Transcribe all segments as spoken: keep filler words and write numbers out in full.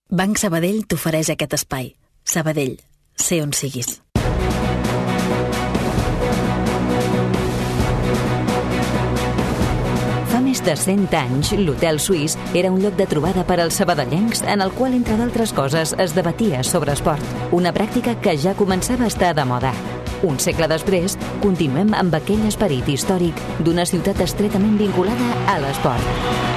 Banc Sabadell t'ofereix aquest espai. Sabadell, sé on siguis. Fa més de cent anys, l'Hotel Suís era un lloc de trobada per als sabadellencs en el qual, entre d'altres coses, es debatia sobre esport. Una pràctica que ja començava a estar de moda. Un segle després, continuem amb aquell esperit històric d'una ciutat estretament vinculada a l'esport.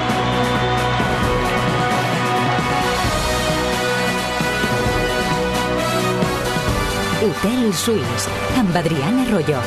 Hotel Suís, amb Adriana Arroyo.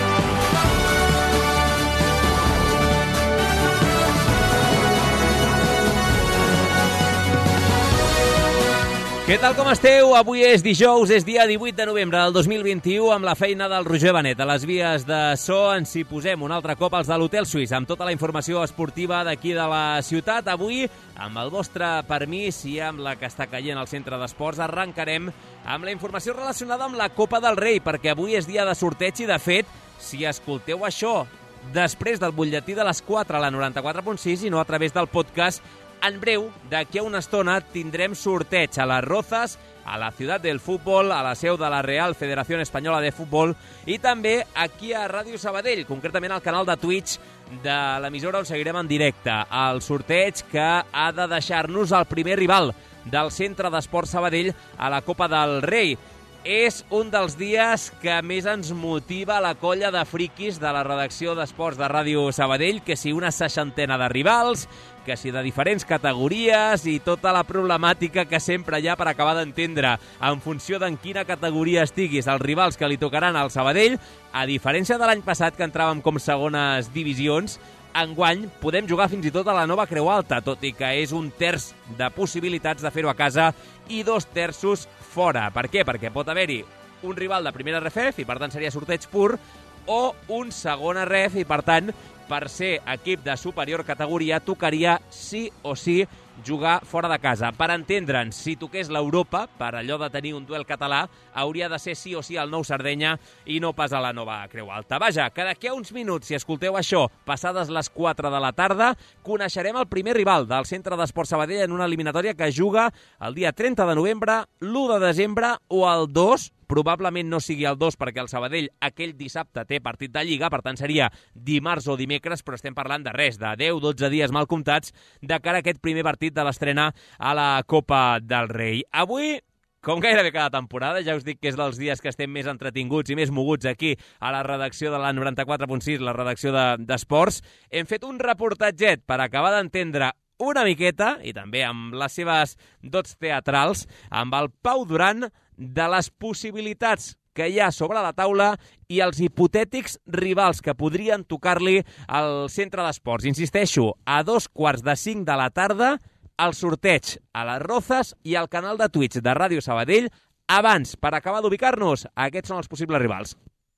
Què tal, com esteu? Avui és dijous, és dia divuit de novembre del dos mil vint-i-u, amb la feina del Roger Benet. A les vies de so ens hi posem un altre cop als de l'Hotel Suís, amb tota la informació esportiva d'aquí de la ciutat. Avui, amb el vostre permís i amb la que està caient al centre d'esports, arrencarem amb la informació relacionada amb la Copa del Rei, perquè avui és dia de sorteig i, de fet, si escolteu això després del butlletí de les quatre a la noranta-quatre punt sis i no a través del podcast, en breu, d'aquí a una estona, tindrem sorteig a les Rozas, a la Ciutat del Futbol, a la seu de la Real Federació Espanyola de Futbol i també aquí a Ràdio Sabadell, concretament al canal de Twitch de l'emissora on seguirem en directe. El sorteig que ha de deixar-nos el primer rival del Centre d'Esport Sabadell a la Copa del Rei. És un dels dies que més ens motiva la colla de friquis de la redacció d'Esports de Ràdio Sabadell, que si una seixantena de rivals, que si de diferents categories i tota la problemàtica que sempre hi ha per acabar d'entendre en funció d'en quina categoria estiguis els rivals que li tocaran al Sabadell, a diferència de l'any passat que entràvem com segones divisions, enguany podem jugar fins i tot a la nova Creu Alta, tot i que és un terç de possibilitats de fer-ho a casa i dos terços fora. Per què? Perquè pot haver-hi un rival de primera R F F i per tant seria sorteig pur, o un segona R F i per tant, per ser equip de superior categoria, tocaria sí o sí jugar fora de casa. Per entendre'ns, si toqués l'Europa, per allò de tenir un duel català, hauria de ser sí o sí al Nou Sardenya i no pas a la nova Creu Alta. Vaja, que d'aquí a uns minuts, si escolteu això, passades les quatre de la tarda, coneixerem el primer rival del Centre d'Esport Sabadell en una eliminatòria que juga el dia trenta de novembre, l'u de desembre o el dos. Probablement no sigui el dos perquè el Sabadell aquell dissabte té partit de Lliga, per tant seria dimarts o dimecres, però estem parlant de res, de deu a dotze dies mal comptats de cara a aquest primer partit de l'estrena a la Copa del Rei. Avui, com gairebé cada temporada, ja us dic que és dels dies que estem més entretinguts i més moguts aquí a la redacció de la noranta-quatre punt sis, la redacció d'Esports, de, hem fet un reportatget per acabar d'entendre una miqueta, i també amb les seves dots teatrals, amb el Pau Duran, de les possibilitats que hi ha sobre la taula i els hipotètics rivals que podrien tocar-li al centre d'esports. Insisteixo, a dos quarts de cinc de la tarda, el sorteig a les Rozas i al canal de Twitch de Ràdio Sabadell. Abans, per acabar d'ubicar-nos, aquests són els possibles rivals.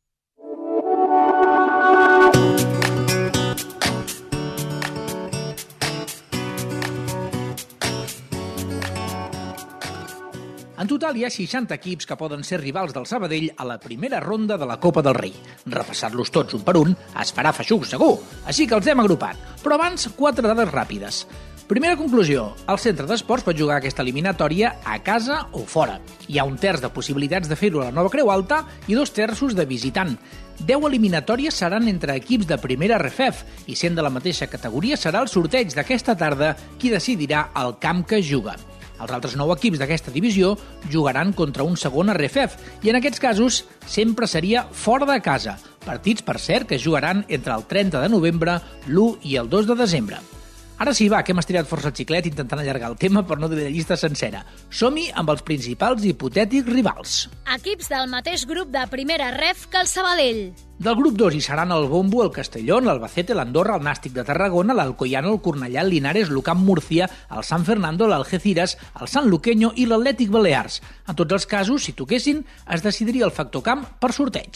En total hi ha seixanta equips que poden ser rivals del Sabadell a la primera ronda de la Copa del Rei. Repassar-los tots un per un es farà feixuc segur, així que els hem agrupat. Però abans, quatre dades ràpides. Primera conclusió, el Centre d'Esports pot jugar aquesta eliminatòria a casa o fora. Hi ha un terç de possibilitats de fer-ho a la nova Creu Alta i dos terços de visitant. Deu eliminatòries seran entre equips de primera R F F i sent de la mateixa categoria serà el sorteig d'aquesta tarda qui decidirà el camp que juga. Els altres nou equips d'aquesta divisió jugaran contra un segon R F F i en aquests casos sempre seria fora de casa. Partits, per cert, que jugaran entre el trenta de novembre, l'u i el dos de desembre. Ara sí, va, que hem estirat força el xiclet intentant allargar el tema per no dir la llista sencera. Som-hi amb els principals hipotètics rivals. Equips del mateix grup de primera R F que el Sabadell. Del grup dos hi seran el Bombo, el Castellón, l'Albacete, l'Andorra, el Nàstic de Tarragona, l'Alcoyano, el Cornellà, el Linares, l'Ucamp Murcia, el San Fernando, l'Algeciras, el San Luqueño i l'Atlètic Balears. En tots els casos, si toquessin, es decidiria el factor camp per sorteig.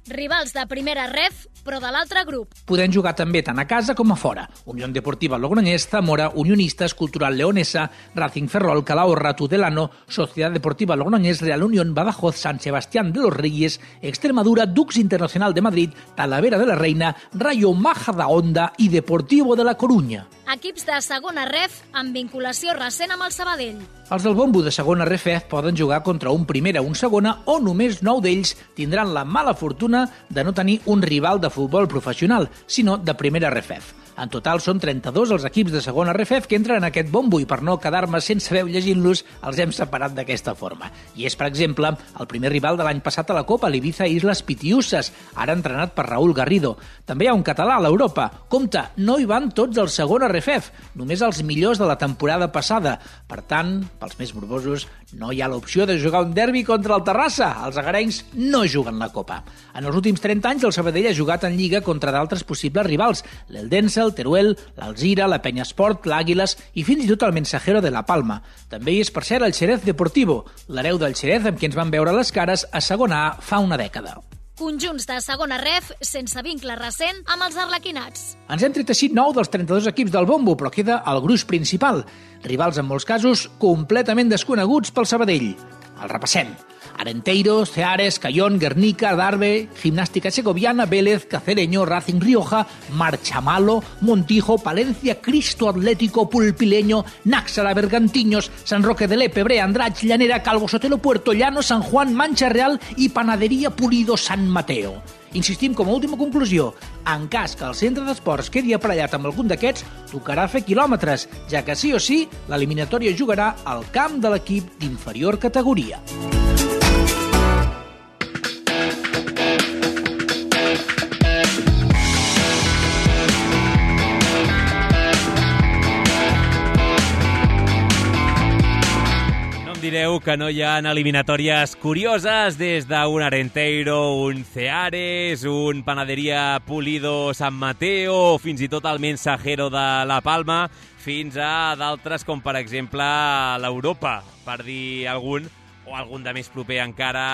Rivals de primera ref, però de l'altre grup. Podem jugar també tant a casa com a fora. Unión Deportiva Logroñés, Zamora, Unionistas, Cultural Leonesa, Racing Ferrol, Calahorra, Tudelano, Sociedad Deportiva Logroñés, Real Unión, Badajoz, San Sebastián de los Reyes, Extremadura, Dux Internacional de Madrid, Talavera de la Reina, Rayo Majadahonda i Deportivo de la Coruña. Equips de segona ref amb vinculació recent amb el Sabadell. Els del bombo de segona ref poden jugar contra un primera o un segona o només nou d'ells tindran la mala fortuna de no tenir un rival de futbol professional, sinó de primera ref. En total són trenta-dos els equips de segona ref que entren en aquest bombo i per no quedar-me sense veu llegint-los els hem separat d'aquesta forma. I és, per exemple, el primer rival de l'any passat a la Copa, l'Ibiza Islas Pitiusas, ara entrenat per Raúl Garrido. També hi ha un català a l'Europa. Compte, no hi van tots els segona ref, només els millors de la temporada passada. Per tant, pels més morbosos, no hi ha l'opció de jugar un derbi contra el Terrassa. Els agarencs no juguen la Copa. En els últims trenta anys, el Sabadell ha jugat en Lliga contra d'altres possibles rivals, l'Eldense, el Teruel, l'Alzira, la Peñasport, l'Àguiles i fins i tot el Mensajero de la Palma. També hi és, per cert, el Xerez Deportivo, l'hereu del Xerez amb qui ens van veure les cares a segona A fa una dècada. Conjunts de segona ref sense vincle recent amb els arlequinats. Ens hem tret així nou dels trenta-dos equips del bombo, però queda el gruix principal. Rivals en molts casos completament desconeguts pel Sabadell. El repassem. Arenteiro, Ceares, Cayón, Guernica, Darbe, Gimnástica Segoviana, Vélez, Cacereño, Racing Rioja, Marchamalo, Montijo, Palencia, Cristo Atlético, Pulpileño, Náxara, Bergantiños, San Roque de Lepe, Brea, Andrach, Llanera, Calvo Sotelo, Puerto Llano, San Juan, Mancha Real i Panadería Pulido San Mateo. Insistim com a última conclusió, en cas que el centre d'esports quedi aparellat amb algun d'aquests, tocarà fer quilòmetres, ja que sí o sí l'eliminatòria jugarà al camp de l'equip d'inferior categoria. Direu que no hi ha eliminatòries curioses des d'un Arenteiro, un Ceares, un Panadería Pulido San Mateo, fins i tot el Mensajero de la Palma, fins a d'altres com per exemple l'Europa, per dir algun, o algun de més proper encara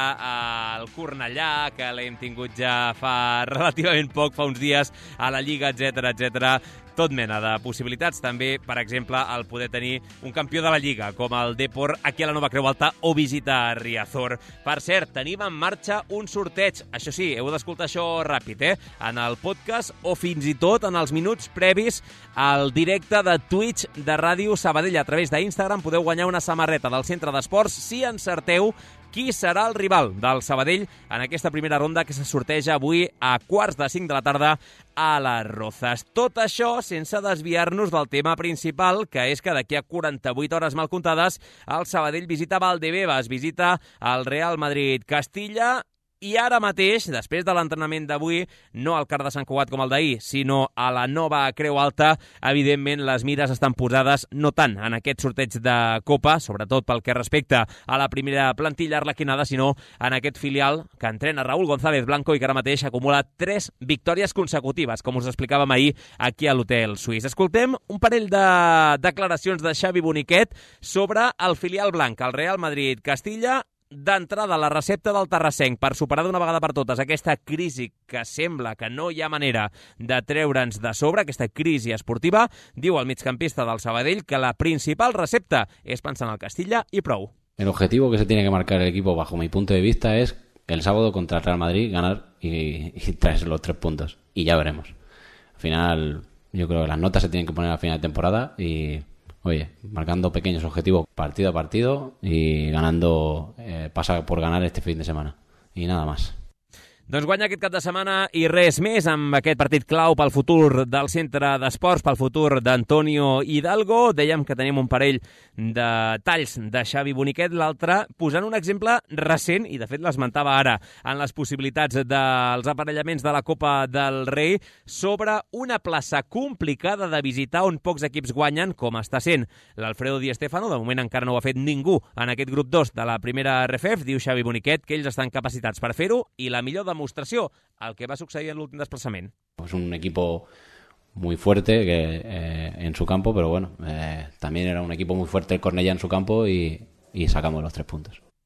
al Cornellà, que l'hem tingut ja fa relativament poc, fa uns dies, a la Lliga, etcètera, etcètera. Tot mena de possibilitats. També, per exemple, el poder tenir un campió de la Lliga, com el Depor aquí a la Nova Creu Alta o visita Riazor. Per cert, tenim en marxa un sorteig. Això sí, heu d'escoltar això ràpid, eh? En el podcast o fins i tot en els minuts previs al directe de Twitch de Ràdio Sabadell. A través d'Instagram podeu guanyar una samarreta del Centre d'Esports si encerteu qui serà el rival del Sabadell en aquesta primera ronda que se sorteja avui a quarts de cinc de la tarda a les Rozas. Tot això sense desviar-nos del tema principal, que és que d'aquí a quaranta-vuit hores mal comptades el Sabadell visita Valdebebas, visita el Real Madrid Castilla. I ara mateix, després de l'entrenament d'avui, no al Car de Sant Cugat com el d'ahir, sinó a la Nova Creu Alta, evidentment les mires estan posades no tant en aquest sorteig de Copa, sobretot pel que respecta a la primera plantilla arlequinada, sinó en aquest filial que entrena Raúl González Blanco i que ara mateix acumula tres victòries consecutives, com us explicàvem ahir aquí a l'Hotel Suís. Escoltem un parell de declaracions de Xavi Boniquet sobre el filial blanc, el Real Madrid Castilla. D'entrada, la recepta del terrassenc per superar d'una vegada per totes aquesta crisi que sembla que no hi ha manera de treure'ns de sobre, aquesta crisi esportiva, diu el migcampista del Sabadell que la principal recepta és pensar en el Castilla i prou. El objetivo que se tiene que marcar el equipo, bajo mi punto de vista, es el sábado contra el Real Madrid ganar y, y traerse los tres puntos. Y ya veremos. Al final, yo creo que las notas se tienen que poner al final de temporada y... Oye, marcando pequeños objetivos partido a partido y ganando, eh, pasa por ganar este fin de semana. Y nada más. Doncs guanya aquest cap de setmana i res més amb aquest partit clau pel futur del Centre d'Esports, pel futur d'Antonio Hidalgo. Dèiem que tenim un parell de talls de Xavi Boniquet, l'altre posant un exemple recent, i de fet l'esmentava ara, en les possibilitats dels aparellaments de la Copa del Rei, sobre una plaça complicada de visitar on pocs equips guanyen, com està sent l'Alfredo Di Stéfano. De moment encara no ho ha fet ningú en aquest grup dos de la primera R F F. Diu Xavi Boniquet que ells estan capacitats per fer-ho i la millor demostració, el que va succeir en l'últim desplaçament. Es un equipo muy fuerte que, eh, en su campo, pero bueno, eh, también era un equipo muy fuerte el Cornellà en su campo y, y sacamos los tres puntos.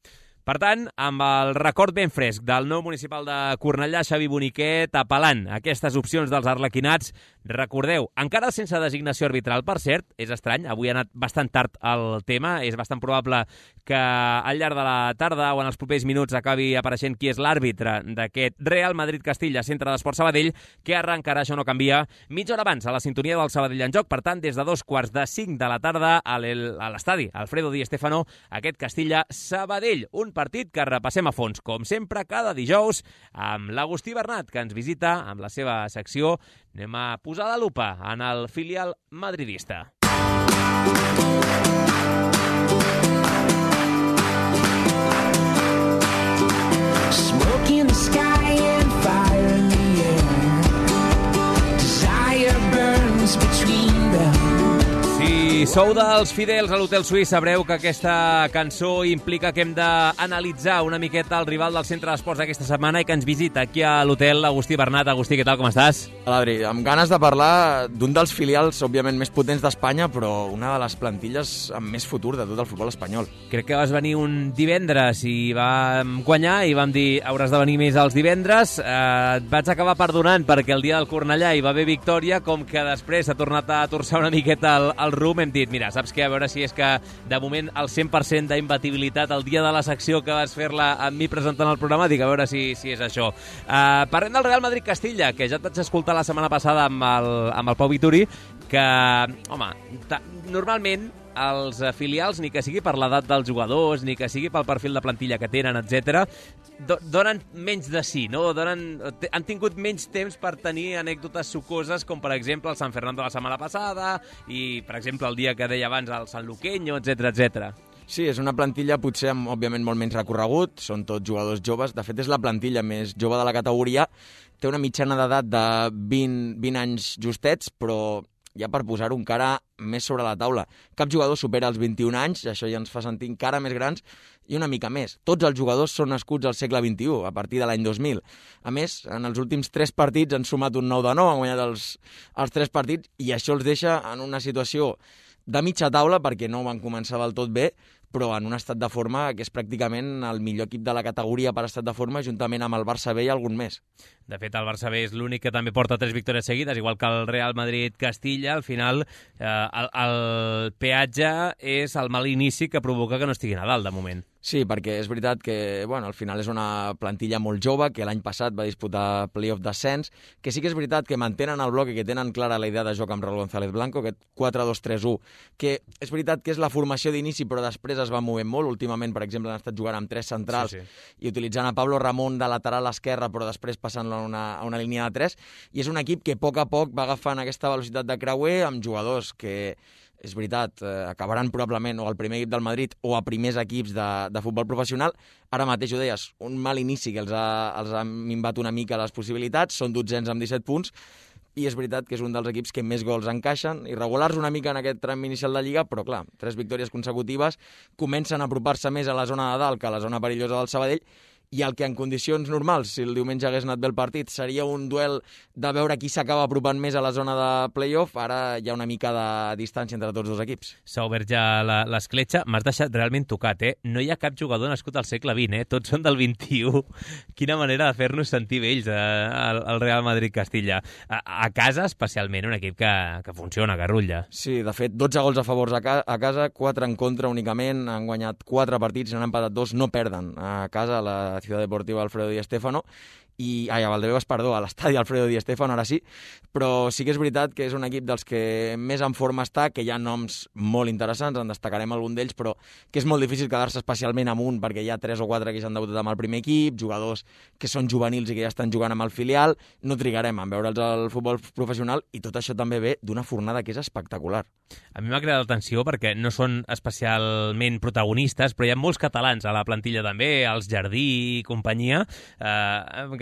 Per tant, amb el record ben fresc del nou municipal de Cornellà, Xavi Boniquet, apel·lant a aquestes opcions dels arlequinats, recordeu, encara sense designació arbitral, per cert, és estrany, avui ha anat bastant tard el tema, és bastant probable que al llarg de la tarda o en els propers minuts acabi apareixent qui és l'àrbitre d'aquest Real Madrid-Castilla, Centre d'Esport Sabadell, que arrencarà, això no canvia, mitja hora abans a la sintonia del Sabadell en joc. Per tant, des de dos quarts de cinc de la tarda a l'estadi Alfredo Di Stéfano, aquest Castilla-Sabadell, un partit que repassem a fons, com sempre, cada dijous, amb l'Agustí Bernat, que ens visita amb la seva secció. Anem a posar la lupa en el filial madridista. Smoke in the sky and fire in the air. Desire burns between them. Si sou dels fidels a l'Hotel Suís, sabreu que aquesta cançó implica que hem d'analitzar una miqueta el rival del Centre d'Esports d'aquesta setmana i que ens visita aquí a l'hotel Agustí Bernat. Agustí, què tal, com estàs? Hola, Adri. Amb ganes de parlar d'un dels filials, òbviament, més potents d'Espanya, però una de les plantilles amb més futur de tot el futbol espanyol. Crec que vas venir un divendres i vam guanyar i vam dir hauràs de venir més els divendres. Eh, et vaig acabar perdonant perquè el dia del Cornellà hi va haver victòria, com que després s'ha tornat a torçar una miqueta el, el rum. Hem dit, mira, saps què? A veure si és que de moment el cent per cent d'imbatibilitat el dia de la secció que vas fer-la amb mi presentant el programa, dic, a veure si, si és això. Uh, parlem del Real Madrid-Castilla, que ja et vaig escoltar la setmana passada amb el, amb el Pau Vituri, que, home, normalment els filials, ni que sigui per l'edat dels jugadors, ni que sigui pel perfil de plantilla que tenen, etcètera, do donen menys de sí, no? Donen, han tingut menys temps per tenir anècdotes sucoses, com per exemple el San Fernando la setmana passada i, per exemple, el dia que deia abans el San Luqueño, etcètera, etcètera. Sí, és una plantilla potser amb, òbviament, molt menys recorregut, són tots jugadors joves, de fet és la plantilla més jove de la categoria, té una mitjana d'edat de vint, vint anys justets, però ja per posar-ho encara més sobre la taula. Cap jugador supera els vint-i-un anys, això ja ens fa sentir encara més grans, i una mica més. Tots els jugadors són nascuts al segle vint-i-u, a partir de l'any dos mil. A més, en els últims tres partits han sumat un nou de nou, han guanyat els, els tres partits, i això els deixa en una situació de mitja taula, perquè no van començar del tot bé, però en un estat de forma que és pràcticament el millor equip de la categoria per estat de forma, juntament amb el Barça B i algun més. De fet, el Barça B és l'únic que també porta tres victòries seguides, igual que el Real Madrid-Castilla. Al final, eh, el, el peatge és el mal inici que provoca que no estiguin a dalt, de moment. Sí, perquè és veritat que bueno, al final és una plantilla molt jove, que l'any passat va disputar playoff d'ascens, que sí que és veritat que mantenen el bloc i que tenen clara la idea de joc amb Raúl González Blanco, aquest quatre dos tres u, que és veritat que és la formació d'inici, però després es va movent molt. Últimament, per exemple, han estat jugant amb tres centrals, sí, sí. i utilitzant a Pablo Ramón de lateral esquerra, però després passant-lo a una, a una línia de tres, i és un equip que a poc a poc va agafant aquesta velocitat de creuer amb jugadors que, és veritat, eh, acabaran probablement o al primer equip del Madrid o a primers equips de, de futbol professional. Ara mateix ho deies, un mal inici que els ha, els ha minvat una mica les possibilitats, són dotzens amb disset punts, i és veritat que és un dels equips que més gols encaixen, irregulars una mica en aquest tram inicial de Lliga, però clar, tres victòries consecutives, comencen a apropar-se més a la zona de dalt que a la zona perillosa del Sabadell, i el que en condicions normals, si el diumenge hagués anat bé el partit, seria un duel de veure qui s'acaba apropant més a la zona de playoff. Ara hi ha una mica de distància entre tots dos equips. S'ha obert ja l'escletxa. M'has deixat realment tocat, eh? No hi ha cap jugador nascut al segle vint, eh? Tots són del vint-i-u. Quina manera de fer-nos sentir vells, eh? el, el Real Madrid-Castilla. A, a casa, especialment, un equip que, que funciona, que rutlla. Sí, de fet, dotze gols a favor a, ca a casa, quatre en contra únicament, han guanyat quatre partits, n'han empatat dos, no perden a casa a la Ciudad Deportiva Alfredo Di Stéfano, i ai, a Valdebebas, perdó, a l'estadi Alfredo Di Stéfano, ara sí, però sí que és veritat que és un equip dels que més en forma està, que hi ha noms molt interessants, en destacarem algun d'ells, però que és molt difícil quedar-se especialment amunt, perquè hi ha tres o quatre que s'han debutat amb el primer equip, jugadors que són juvenils i que ja estan jugant amb el filial, no trigarem en veure'ls al futbol professional, i tot això també ve d'una fornada que és espectacular. A mi m'ha cridat l'atenció perquè no són especialment protagonistes, però hi ha molts catalans a la plantilla també, els Jardí i companyia, eh,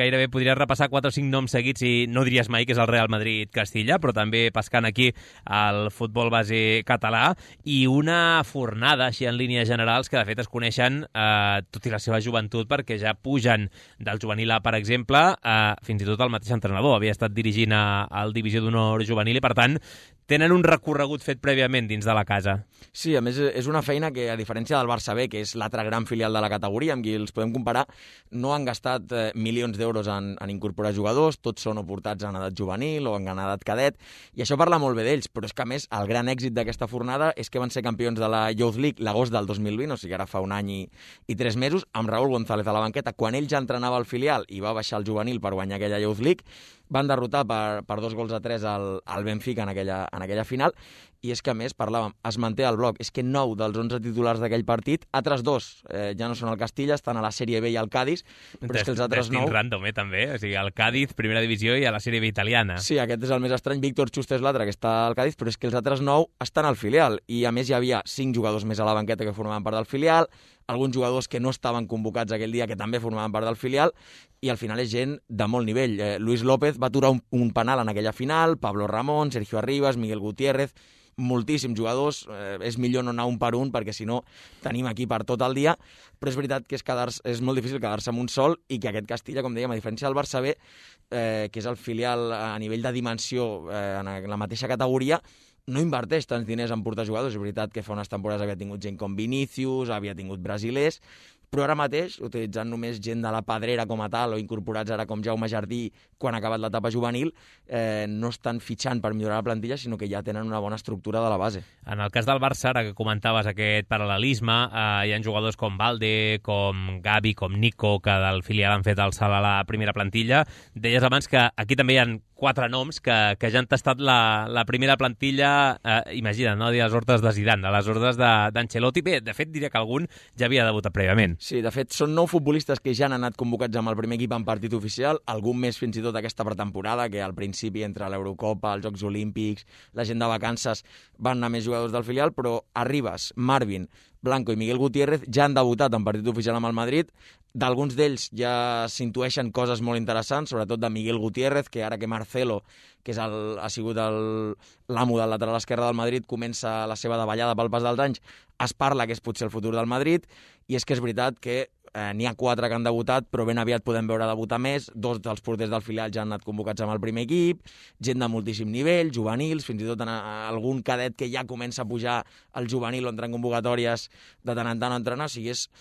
gairebé podries repassar quatre o cinc noms seguits i no diries mai que és el Real Madrid-Castilla, però també pescant aquí el futbol base català, i una fornada, així en línies generals, que de fet es coneixen eh, tot i la seva joventut, perquè ja pugen del juvenil A, per exemple, eh, fins i tot el mateix entrenador havia estat dirigint al Divisió d'Honor juvenil i, per tant, tenen un recorregut fet prèviament dins de la casa. Sí, a més, és una feina que, a diferència del Barça B, que és l'altre gran filial de la categoria, amb qui els podem comparar, no han gastat eh, milions d'euros en, en incorporar jugadors, tots són o portats en edat juvenil o en edat cadet, i això parla molt bé d'ells, però és que, a més, el gran èxit d'aquesta fornada és que van ser campions de la Youth League l'agost del dos mil vint, o sigui, ara fa un any i, i tres mesos, amb Raúl González a la banqueta. Quan ell ja entrenava el filial i va baixar el juvenil per guanyar aquella Youth League, van derrotar per, per dos gols a tres al, al Benfica en aquella, en aquella final, i és que, a més, parlàvem, es manté al bloc. És que nou dels onze titulars d'aquell partit, altres dos eh, ja no són al Castilla, estan a la Sèrie B i al Cádiz, però és que els altres nou... Destin random, eh, també. O sigui, al Cádiz, primera divisió, i a la Sèrie B italiana. Sí, aquest és el més estrany. Víctor Xusta és l'altre, que està al Cádiz, però és que els altres nou estan al filial. I, a més, hi havia cinc jugadors més a la banqueta que formaven part del filial, alguns jugadors que no estaven convocats aquell dia que també formaven part del filial, i al final és gent de molt nivell. Eh, Luis López va aturar un, un penal en aquella final, Pablo Ramón, Sergio Arribas, Miguel Gutiérrez, moltíssims jugadors, eh, és millor no anar un per un perquè si no tenim aquí per tot el dia, però és veritat que és, és molt difícil quedar-se amb un sol i que aquest Castilla, com dèiem, a diferència del Barça B, eh, que és el filial a nivell de dimensió eh, en la mateixa categoria, no inverteix tants diners en portar jugadors. És veritat que fa unes temporades havia tingut gent com Vinícius, havia tingut brasilers, però ara mateix, utilitzant només gent de la Pedrera com a tal o incorporats ara com Jaume Jardí quan ha acabat l'etapa juvenil, eh, no estan fitxant per millorar la plantilla, sinó que ja tenen una bona estructura de la base. En el cas del Barça, ara que comentaves aquest paral·lelisme, eh, hi ha jugadors com Valde, com Gavi, com Nico, que del filial han fet el salt a la primera plantilla. Deies abans que aquí també hi ha quatre noms que, que ja han tastat la, la primera plantilla, eh, imagina't, no? A les ordres de Zidane, a les ordres d'Ancelotti. Bé, de fet, diria que algun ja havia debutat prèviament. Sí, de fet, són nou futbolistes que ja han anat convocats amb el primer equip en partit oficial, algun més fins i tot aquesta pretemporada, que al principi entre l'Eurocopa, els Jocs Olímpics, la gent de vacances, van anar més jugadors del filial, però Arribas, Marvin, Blanco i Miguel Gutiérrez ja han debutat en partit oficial amb el Madrid. D'alguns d'ells ja s'intueixen coses molt interessants, sobretot de Miguel Gutiérrez, que ara que Marcelo, que és el, ha sigut l'amo del lateral esquerre del Madrid, comença la seva davallada pel pas dels anys, es parla que és potser el futur del Madrid, i és que és veritat que eh, n'hi ha quatre que han debutat, però ben aviat podem veure debutar més. Dos dels porters del filial ja han anat convocats amb el primer equip, gent de moltíssim nivell, juvenils, fins i tot en, en algun cadet que ja comença a pujar al juvenil o entrar en convocatòries de tant en tant a entrenar. O sigui, és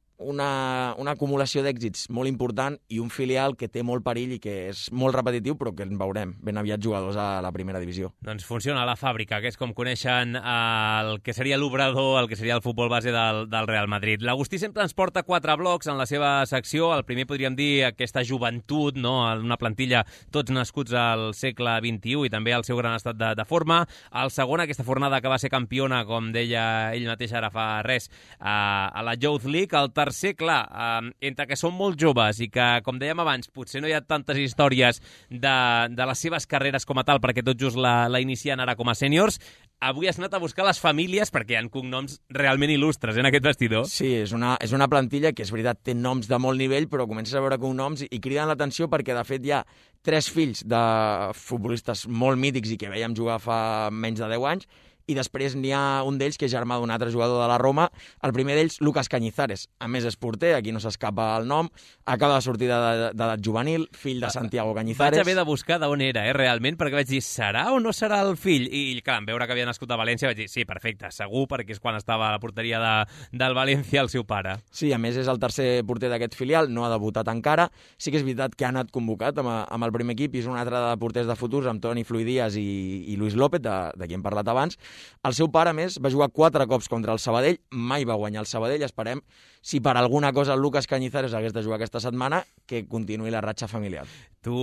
una, una acumulació d'èxits molt important i un filial que té molt perill i que és molt repetitiu, però que en veurem ben aviat jugadors a la primera divisió. Doncs funciona la fàbrica, que és com coneixen el que seria l'obrador, el que seria el futbol base del, del Real Madrid. L'Agustí sempre ens porta quatre blocs en la seva secció. El primer podríem dir aquesta joventut, no? Una plantilla tots nascuts al segle vint-i-u i també al seu gran estat de, de forma. El segon, aquesta fornada que va ser campiona, com deia ell mateix ara fa res, a, a la Youth League. El tercer, clar, eh, entre que són molt joves i que, com dèiem abans, potser no hi ha tantes històries de, de les seves carreres com a tal, perquè tot just la, la inicien ara com a sèniors, avui has anat a buscar les famílies perquè hi ha cognoms realment il·lustres en aquest vestidor. Sí, és una, és una plantilla que és veritat, té noms de molt nivell, però comences a veure cognoms i, i criden l'atenció perquè, de fet, hi ha tres fills de futbolistes molt mítics i que veiem jugar fa menys de deu anys, i després n'hi ha un d'ells que és germà d'un altre jugador de la Roma. El primer d'ells, Lucas Cañizares. A més, és porter, aquí no s'escapa el nom, acaba de sortir d'edat juvenil, fill de Santiago Cañizares. Vaig haver de buscar d'on era, eh, realment, perquè vaig dir, serà o no serà el fill? I, clar, en veure que havia nascut a València, vaig dir, sí, perfecte, segur, perquè és quan estava a la porteria de, del València el seu pare. Sí, a més, és el tercer porter d'aquest filial, no ha debutat encara. Sí que és veritat que ha anat convocat amb, amb el primer equip, i és un altre de porters de futurs, amb Toni Fluidías i, i Luis López, de, de qui hem parlat abans. El seu pare, a més, va jugar quatre cops contra el Sabadell, mai va guanyar el Sabadell. Esperem, si per alguna cosa el Lucas Cañizares hagués de jugar aquesta setmana, que continuï la ratxa familiar. Tu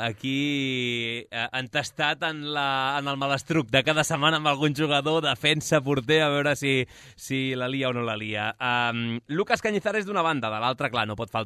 aquí eh, entestat en, la, en el malastruc de cada setmana amb algun jugador, defensa, porter, a veure si, si la lia o no la lia. Um, Lucas Cañizares d'una banda, de l'altra, clar, no pot faltar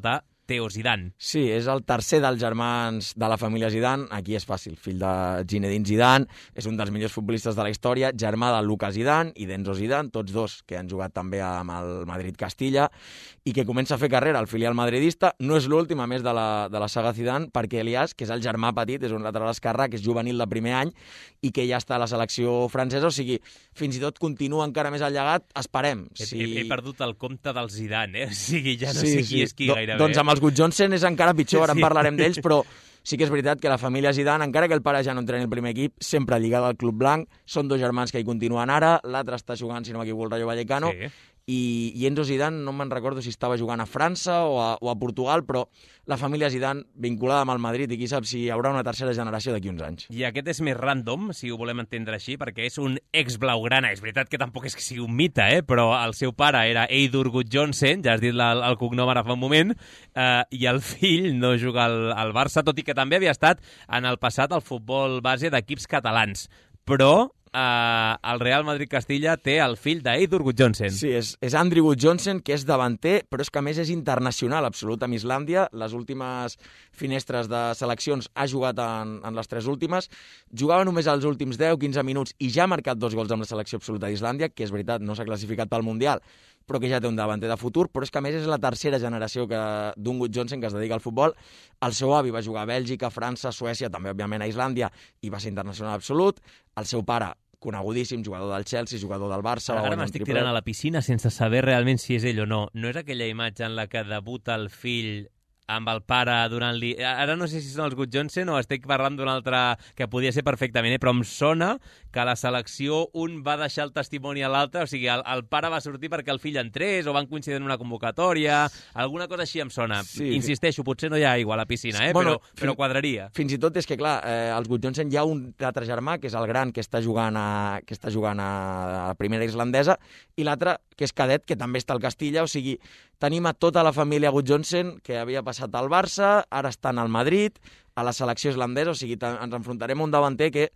Theo Zidane. Sí, és el tercer dels germans de la família Zidane. Aquí és fàcil, fill de Zinedine Zidane, és un dels millors futbolistes de la història, germà de Lucas Zidane i d'Enzo Zidane, tots dos que han jugat també amb el Madrid-Castilla, i que comença a fer carrera al filial madridista. No és l'últim, a més de la, de la saga Zidane, perquè Elias, que és el germà petit, és un lateral esquerrà, que és juvenil de primer any i que ja està a la selecció francesa, o sigui, fins i tot continua encara més el llegat, esperem. He, si... he, he perdut el compte del Zidane, eh? O sigui, ja no sí, sé qui sí. és qui Do, gairebé. Doncs amb els Gudjohnsen és encara pitjor, ara Sí. en parlarem d'ells, però sí que és veritat que la família Zidane, encara que el pare ja no entreni el primer equip, sempre lligada al Club Blanc, són dos germans que hi continuen ara, l'altre està jugant, si no m'equivoco, el Rayo Vallecano, Sí. i, i Enzo Zidane, no me'n recordo si estava jugant a França o a, o a Portugal, però la família Zidane vinculada amb el Madrid, i qui sap si hi haurà una tercera generació d'aquí uns anys. I aquest és més random, si ho volem entendre així, perquè és un ex-blaugrana. És veritat que tampoc és que sigui un mite, eh? Però el seu pare era Eidur Gudjohnsen, ja has dit la, el cognom ara fa un moment, eh, i el fill no juga al, al Barça, tot i que també havia estat en el passat al futbol base d'equips catalans. Però Uh, el Real Madrid-Castilla té el fill d'Eidur Gudjohnsen. Sí, és, és Andriy Gudjohnsen, que és davanter, però és que a més és internacional absolut amb Islàndia. Les últimes finestres de seleccions ha jugat en, en les tres últimes. Jugava només els últims deu quinze minuts i ja ha marcat dos gols amb la selecció absoluta d'Islàndia, que és veritat, no s'ha classificat pel Mundial, però que ja té un davanter de futur, però és que a més és la tercera generació que, d'un Gudjohnsen que es dedica al futbol. El seu avi va jugar a Bèlgica, França, Suècia, també òbviament a Islàndia, i va ser internacional absolut. El seu pare, conegudíssim, jugador del Chelsea, jugador del Barça... Ara m'estic tirant a la piscina sense saber realment si és ell o no. No és aquella imatge en la que debuta el fill amb el pare donant-li... Ara no sé si són els Gudjohnsen o estic parlant d'un altre que podia ser perfectament, eh? Però em sona que a la selecció un va deixar el testimoni a l'altre, o sigui, el, el pare va sortir perquè el fill entrés o van coincidir en una convocatòria, alguna cosa així em sona. Sí. Insisteixo, potser no hi ha aigua a la piscina, eh? Bueno, però, però quadraria. Fins i tot és que, clar, eh, els Gudjohnsen hi ha un altre germà, que és el gran, que està jugant a, que està jugant a la primera islandesa, i l'altre, que és cadet, que també està al Castilla, o sigui, tenim a tota la família Gudjohnsen, que havia passat al Barça, ara estan al Madrid, a la selecció islandesa, o sigui, ens enfrontarem a un davanter que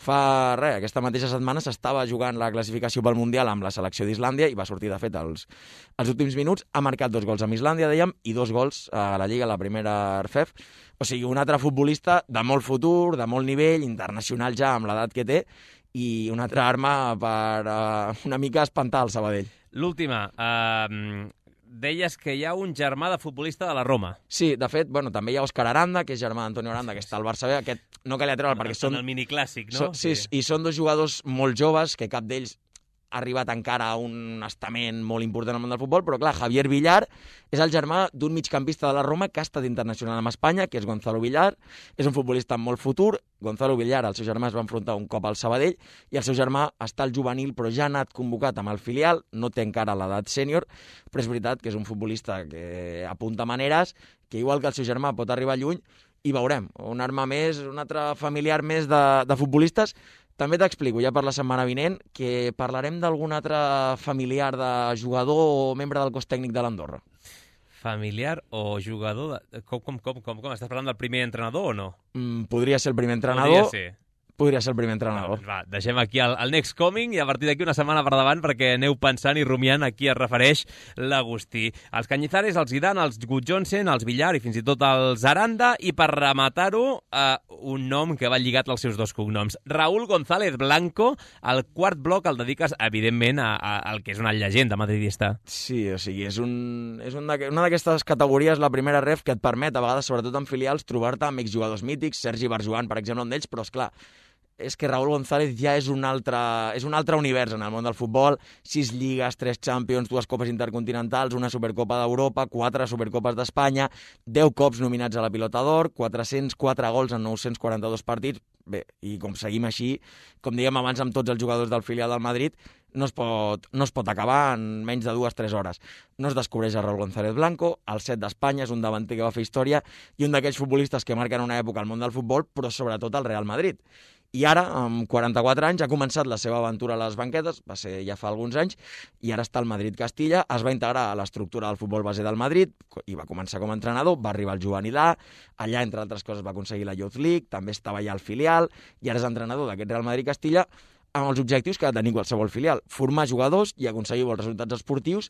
fa res, aquesta mateixa setmana s'estava jugant la classificació pel Mundial amb la selecció d'Islàndia i va sortir, de fet, els, els últims minuts. Ha marcat dos gols amb Islàndia, dèiem, i dos gols a la Lliga, a la primera R F E F. O sigui, un altre futbolista de molt futur, de molt nivell, internacional ja amb l'edat que té, i una altra arma per uh, una mica espantar el Sabadell. L'última, eh, deies que hi ha un germà de futbolista de la Roma. Sí, de fet, bueno, també hi ha Òscar Aranda, que és germà d'Antonio Aranda, que està al Barça B. Aquest no calia treure, perquè són... En el miniclàssic, no? Són, sí, sí, i són dos jugadors molt joves, que cap d'ells ha arribat encara a un estament molt important al món del futbol, però clar, Javier Villar és el germà d'un migcampista de la Roma que ha estat internacional amb Espanya, que és Gonzalo Villar, és un futbolista amb molt futur. Gonzalo Villar, el seu germà, es va enfrontar un cop al Sabadell, i el seu germà està al juvenil, però ja ha anat convocat amb el filial, no té encara l'edat sènior, però és veritat que és un futbolista que apunta maneres, que igual que el seu germà pot arribar lluny, i veurem, un arma més, un altre familiar més de, de futbolistes. També t'explico, ja per la setmana vinent, que parlarem d'algun altre familiar de jugador o membre del cos tècnic de l'Andorra. Familiar o jugador? De... Com, com, com, com, com? Estàs parlant del primer entrenador o no? Mm, podria ser el primer entrenador. Podria ser. Podria ser el primer entrenador. Va, deixem aquí el, el Next Coming i a partir d'aquí una setmana per davant perquè aneu pensant i rumiant a qui es refereix l'Agustí. Els Cañizares, els Zidane, els Gudjohnsen, els Villar i fins i tot els Aranda, i per rematar-ho, eh, un nom que va lligat als seus dos cognoms. Raúl González Blanco, el quart bloc el dediques, evidentment, a, a, al que és una llegenda madridista. Sí, o sigui, és, un, és un una d'aquestes categories, la primera ref, que et permet, a vegades, sobretot en filials, trobar-te amb exjugadors mítics, Sergi Barjuan, per exemple, un d'ells, però, esclar, és que Raúl González ja és un, altre, és un altre univers en el món del futbol. Sis lligues, tres Champions, dues copes intercontinentals, una Supercopa d'Europa, quatre Supercopes d'Espanya, deu cops nominats a la Pilota d'Or, quatre-cents quatre gols en nou-cents quaranta-dos partits. Bé, i com seguim així, com dèiem abans amb tots els jugadors del filial del Madrid, no es pot, no es pot acabar en menys de dues o tres hores. No es descobreix a Raúl González Blanco, el set d'Espanya, és un davanter que va fer història i un d'aquells futbolistes que marquen una època al món del futbol, però sobretot al Real Madrid. I ara, amb quaranta-quatre anys, ha començat la seva aventura a les banquetes, va ser ja fa alguns anys, i ara està al Madrid-Castilla, es va integrar a l'estructura del futbol base del Madrid, i va començar com a entrenador, va arribar al juvenil A, allà, entre altres coses, va aconseguir la Youth League, també estava allà al filial, i ara és entrenador d'aquest Real Madrid-Castilla, amb els objectius que ha de tenir qualsevol filial, formar jugadors i aconseguir bons resultats esportius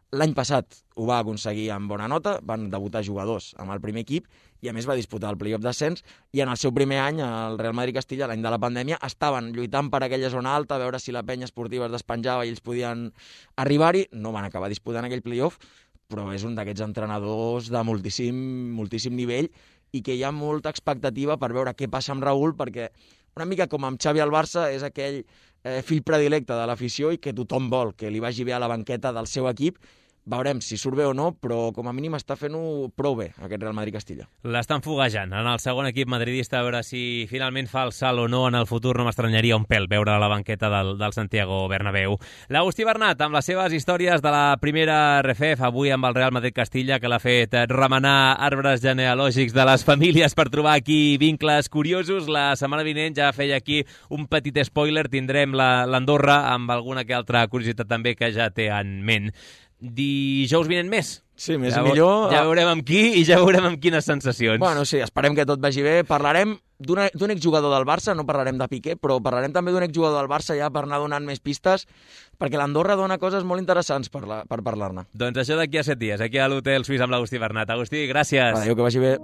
L'any passat ho va aconseguir amb bona nota, van debutar jugadors amb el primer equip i a més va disputar el play-off d'ascens i en el seu primer any, el Real Madrid Castilla, l'any de la pandèmia, estaven lluitant per aquella zona alta, a veure si la penya esportiva es despenjava i ells podien arribar-hi. No van acabar disputant aquell play-off, però és un d'aquests entrenadors de moltíssim, moltíssim nivell i que hi ha molta expectativa per veure què passa amb Raúl, perquè una mica com amb Xavi al Barça és aquell eh, fill predilecte de l'afició i que tothom vol que li vagi bé a la banqueta del seu equip. Veurem si surt bé o no, però com a mínim està fent-ho prou bé, aquest Real Madrid Castilla. L'estan foguejant en el segon equip madridista, a veure si finalment fa el salt o no en el futur. No m'estranyaria un pèl veure a la banqueta del, del Santiago Bernabéu. L'Agustí Bernat, amb les seves històries de la primera R F F, avui amb el Real Madrid Castilla, que l'ha fet remenar arbres genealògics de les famílies per trobar aquí vincles curiosos. La setmana vinent ja feia aquí un petit spoiler, tindrem l'Andorra amb alguna que altra curiositat també que ja té en ment. Dijous vinent més. Sí, més ja i millor. Ja veurem amb qui i ja veurem amb quines sensacions. Bueno, sí, esperem que tot vagi bé. Parlarem d'un exjugador del Barça, no parlarem de Piqué, però parlarem també d'un exjugador del Barça ja per anar donant més pistes, perquè l'Andorra dona coses molt interessants per, la, per parlar-ne. Doncs això d'aquí a set dies, aquí a l'Hotel Suís amb l'Agustí Bernat. Agustí, gràcies. Adéu, que vagi bé.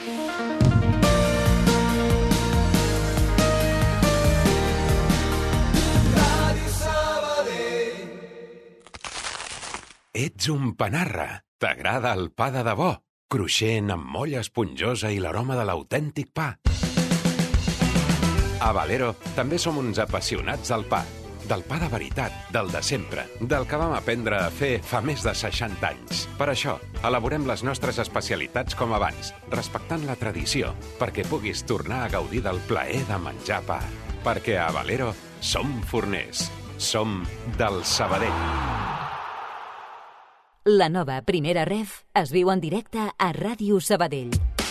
Ets un panarra. T'agrada el pa de debò, cruixent amb molla esponjosa i l'aroma de l'autèntic pa. A Valero també som uns apassionats del pa. Del pa de veritat, del de sempre, del que vam aprendre a fer fa més de seixanta anys. Per això, elaborem les nostres especialitats com abans, respectant la tradició, perquè puguis tornar a gaudir del plaer de menjar pa. Perquè a Valero som forners. Som del Sabadell. La nova Primera Ref es viu en directe a Ràdio Sabadell.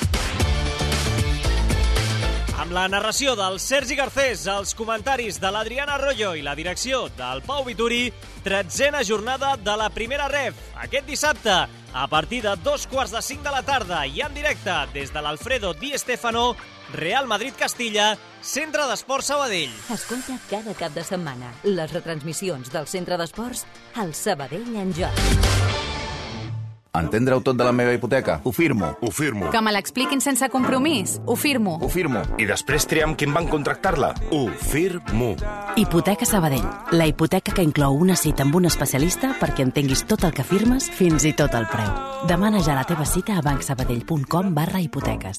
Amb la narració del Sergi Garcés, els comentaris de l'Adriana Arroyo i la direcció del Pau Vituri, tretzena jornada de la Primera Ref. Aquest dissabte, a partir de dos quarts de cinc de la tarda i en directe des de l'Alfredo Di Stéfano, Real Madrid Castilla, Centre d'Esports Sabadell. Escolta cada cap de setmana les retransmissions del Centre d'Esports al Sabadell en joc. Entendre-ho tot de la meva hipoteca? Ho firmo. Ho firmo. Que me l'expliquin sense compromís? Ho firmo. Ho firmo. I després triar amb quin banc contractar-la? Ho firmo. Hipoteca Sabadell. La hipoteca que inclou una cita amb un especialista perquè entenguis tot el que firmes, fins i tot el preu. Demana ja la teva cita a bancsabadell punt com barra hipoteques.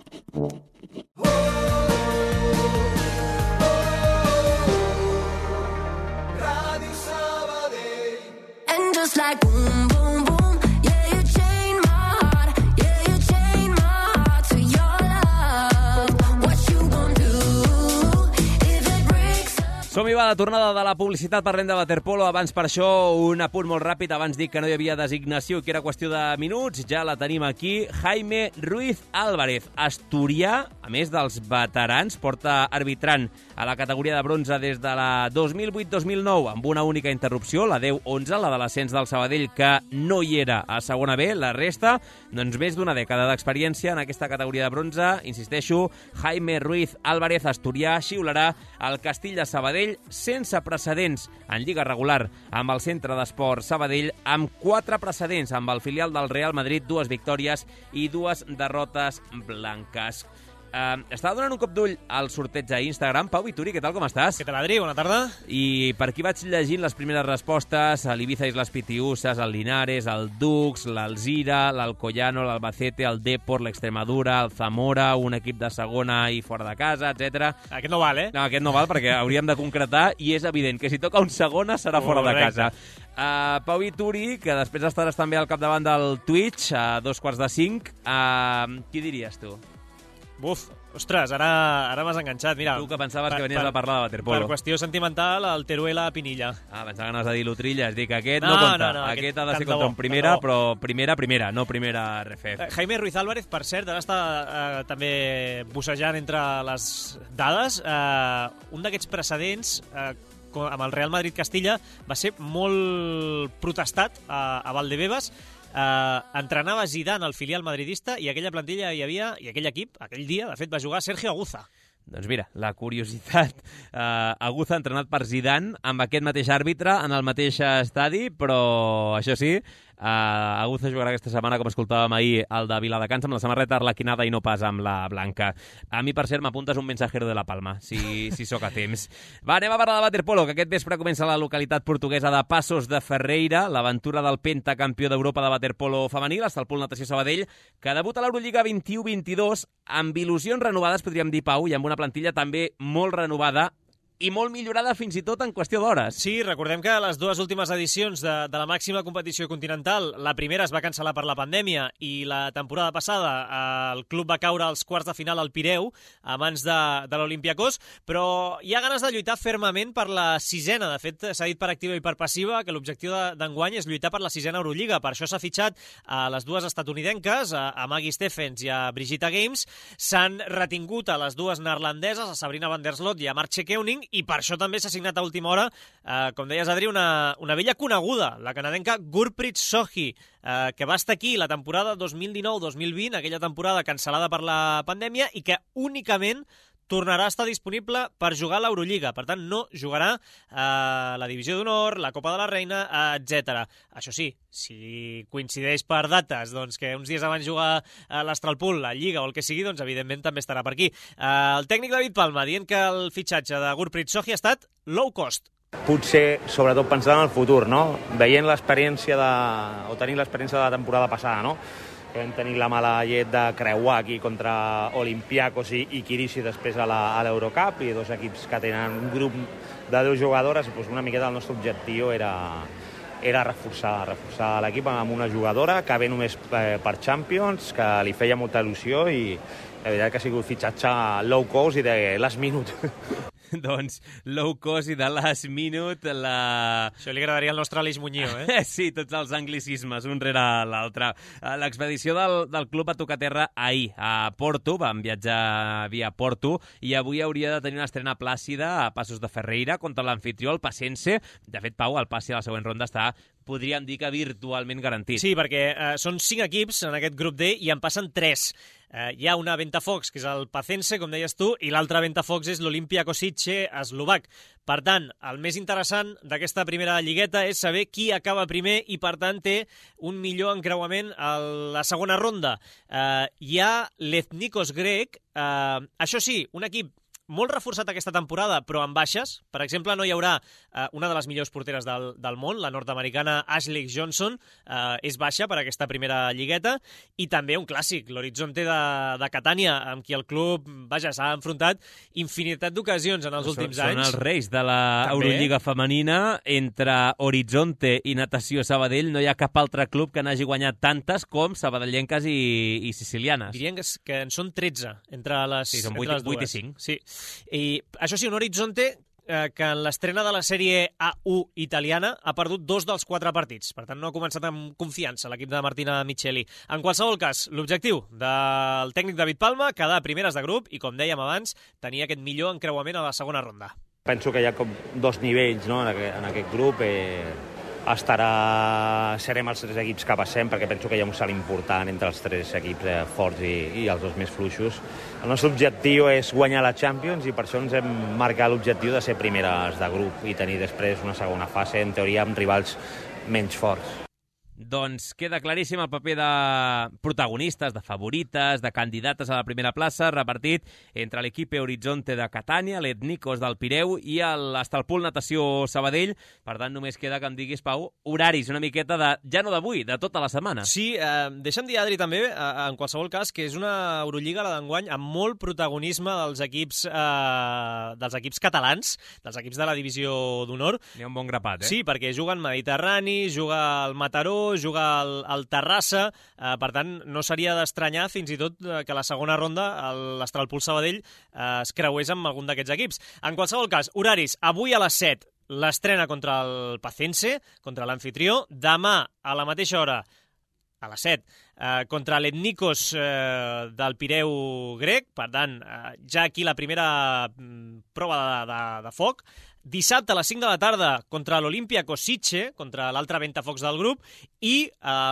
And just like boom, boom, boom, yeah, you chain my heart, yeah, you chain my heart to your love. What you gonna do if it breaks up? Som-hi, va, de tornada de la publicitat, parlem de waterpolo. Abans, per això, un apunt molt ràpid. Abans dic que no hi havia designació, que era qüestió de minuts. Ja la tenim aquí. Jaime Ruiz Álvarez, asturià, a més dels veterans, porta arbitrant a la categoria de bronze des de la dos mil vuit dos mil nou, amb una única interrupció, la deu onze, la de l'ascens del Sabadell, que no hi era a segona B. La resta, doncs més d'una dècada d'experiència en aquesta categoria de bronze. Insisteixo, Jaime Ruiz Álvarez, asturià, xiularà el Castell de Sabadell sense precedents en lliga regular amb el Centre d'Esports Sabadell, amb quatre precedents amb el filial del Real Madrid, dues victòries i dues derrotes blanques. Uh, estava donant un cop d'ull al sorteig a Instagram. Pau Vituri, què tal, com estàs? Què tal, Adri? Bona tarda. I per aquí vaig llegint les primeres respostes: l'Ibiza i les Pitiusas, el Linares, el Dux, l'Alzira, l'Alcoyano, l'Albacete, el Depor, l'Extremadura, el Zamora, un equip de segona i fora de casa, etcètera. Aquest no val, eh? No, aquest no val, perquè hauríem de concretar, i és evident que si toca un segona serà fora de casa. Uh, Pau Vituri, que després estaràs també al capdavant del Twitch a dos quarts de cinc. Uh, qui diries tu? Buf, ostres, ara, ara m'has enganxat. Mira, tu que pensaves per, que venies per, a parlar de waterpolo. Per qüestió sentimental, el Teruel a Pinilla. Ah, pensava que anaves a dir l'Utrillas. Dic, aquest no, no compta. No, no, aquest, aquest ha de ser contra un primera, però primera, primera, no primera R F F. Jaime Ruiz Álvarez, per cert, ara està eh, també bussejant entre les dades. Eh, un d'aquests precedents eh, amb el Real Madrid Castilla va ser molt protestat a, a Valdebebas. Uh, entrenava Zidane, el filial madridista, i aquella plantilla hi havia, i aquell equip, aquell dia, de fet, va jugar Sergio Aguza. Doncs mira, la curiositat. Uh, Aguza entrenat per Zidane amb aquest mateix àrbitre en el mateix estadi, però això sí, uh, Aguza jugarà aquesta setmana, com escoltàvem ahir, el de Viladecans amb la samarreta arlequinada i no pas amb la blanca. A mi, per cert, m'apuntes un mensajero de la Palma, si, si sóc a temps. Va, anem a parlar de waterpolo, que aquest vespre comença la localitat portuguesa de Passos de Ferreira, l'aventura del pentacampió d'Europa de waterpolo femení, l'Estalpol Natació Sabadell, que debuta a l'Eurolliga vint-i-u vint-i-dos amb il·lusions renovades, podríem dir, Pau, i amb una plantilla també molt renovada i molt millorada fins i tot en qüestió d'hores. Sí, recordem que les dues últimes edicions de, de la màxima competició continental, la primera es va cancel·lar per la pandèmia i la temporada passada el club va caure als quarts de final al Pireu a mans de, de l'Olympiacos, però hi ha ganes de lluitar fermament per la sisena. De fet, s'ha dit per activa i per passiva que l'objectiu d'enguany és lluitar per la sisena Eurolliga. Per això s'ha fitxat a les dues estatunidenques, a, a Maggie Stephens i a Brigitta Games. S'han retingut a les dues neerlandeses, a Sabrina van der Slot i a Marche Keuning, i per això també s'ha signat a última hora, eh, com deies, Adri, una, una vella coneguda, la canadenca Gurpreet Sohi, eh, que va estar aquí la temporada dos mil dinou dos mil vint, aquella temporada cancel·lada per la pandèmia, i que únicament tornarà a estar disponible per jugar a l'Eurolliga. Per tant, no jugarà eh, la Divisió d'Honor, la Copa de la Reina, eh, etcètera. Això sí, si coincideix per dates, doncs que uns dies abans jugar a l'Astralpool, la Lliga o el que sigui, doncs evidentment també estarà per aquí. Eh, el tècnic David Palma dient que el fitxatge de Gurpreet Sohi ha estat low cost. Potser, sobretot pensant en el futur, no? Veient l'experiència de... o tenint l'experiència de la temporada passada, no? Que vam tenir la mala llet de creuar aquí contra Olympiacos i, i Kirisi després a l'Eurocup, i dos equips que tenen un grup de deu jugadores, doncs una miqueta el nostre objectiu era, era reforçar, reforçar l'equip amb una jugadora que ve només eh, per Champions, que li feia molta il·lusió, i la veritat que ha sigut fitxatge low cost i de last minute. Doncs low cost i de last minute, la... Això li agradaria al nostre Aleix Muñoz, eh? Sí, tots els anglicismes, un rere l'altre. L'expedició del, del club a tocar terra ahir a Porto, vam viatjar via Porto, i avui hauria de tenir una estrena plàcida a Passos de Ferreira contra l'anfitrió, el Pacense. De fet, Pau, el passi a la següent ronda està, podríem dir que virtualment garantit. Sí, perquè eh, són cinc equips en aquest grup D i en passen tres. Eh, hi ha una Ventafocs, que és el Pacense, com deies tu, i l'altra Ventafocs és l'Olimpia Kosice eslovac. Per tant, el més interessant d'aquesta primera lligueta és saber qui acaba primer i, per tant, té un millor encreuament a la segona ronda. Eh, hi ha l'Ethnikos grec, eh, això sí, un equip molt reforçat aquesta temporada, però amb baixes. Per exemple, no hi haurà eh, una de les millors porteres del, del món, la nord-americana Ashley Johnson, eh, és baixa per aquesta primera lligueta, i també un clàssic, l'Horizonte de, de Catània, amb qui el club, vaja, s'ha enfrontat infinitat d'ocasions en els són, últims són anys. Són els reis de la També. Eurolliga femenina. Entre Horizonte i Natació Sabadell no hi ha cap altre club que n'hagi guanyat tantes com sabadellenques i, i sicilianes. Dirien que, que en són tretze entre les, sí, són entre les dues. vuit i cinc. Sí. I això sí, un Horizonte eh, que en l'estrena de la sèrie A u italiana ha perdut dos dels quatre partits. Per tant, no ha començat amb confiança l'equip de Martina Micheli. En qualsevol cas, l'objectiu del tècnic David Palma, quedar primeres de grup i, com dèiem abans, tenir aquest millor encreuament a la segona ronda. Penso que hi ha com dos nivells, no, en, aquest, en aquest grup. Eh, estarà... serem els tres equips que passem, perquè penso que hi ha un salt important entre els tres equips eh, forts i, i els dos més fluixos. El nostre objectiu és guanyar la Champions, i per això ens hem marcat l'objectiu de ser primeres de grup i tenir després una segona fase, en teoria, amb rivals menys forts. Doncs queda claríssim el paper de protagonistes, de favorites, de candidates a la primera plaça, repartit entre l'equip Horizonte de Catània, l'Ethnikos del Pireu i l'Estalpol Natació Sabadell. Per tant, només queda que em diguis, Pau, horaris una miqueta de, ja no d'avui, de tota la setmana. Sí, eh, deixa'm dir, Adri, també, eh, en qualsevol cas, que és una Eurolliga, la d'enguany, amb molt protagonisme dels equips, eh, dels equips catalans, dels equips de la Divisió d'Honor. N'hi ha un bon grapat, eh? Sí, perquè juguen Mediterrani, juga el Mataró, juga al, al Terrassa, eh, per tant, no seria d'estranyar fins i tot eh, que la segona ronda l'Astralpool Sabadell eh, es creués amb algun d'aquests equips. En qualsevol cas, horaris, avui a les set l'estrena contra el Pacense, contra l'anfitrió, demà a la mateixa hora, a les set, eh, contra l'Ethnikos eh, del Pireu grec, per tant, eh, ja aquí la primera mm, prova de, de, de foc. dissabte a les cinc de la tarda contra l'Olympiacos Sitges, contra l'altre ventafocs del grup, i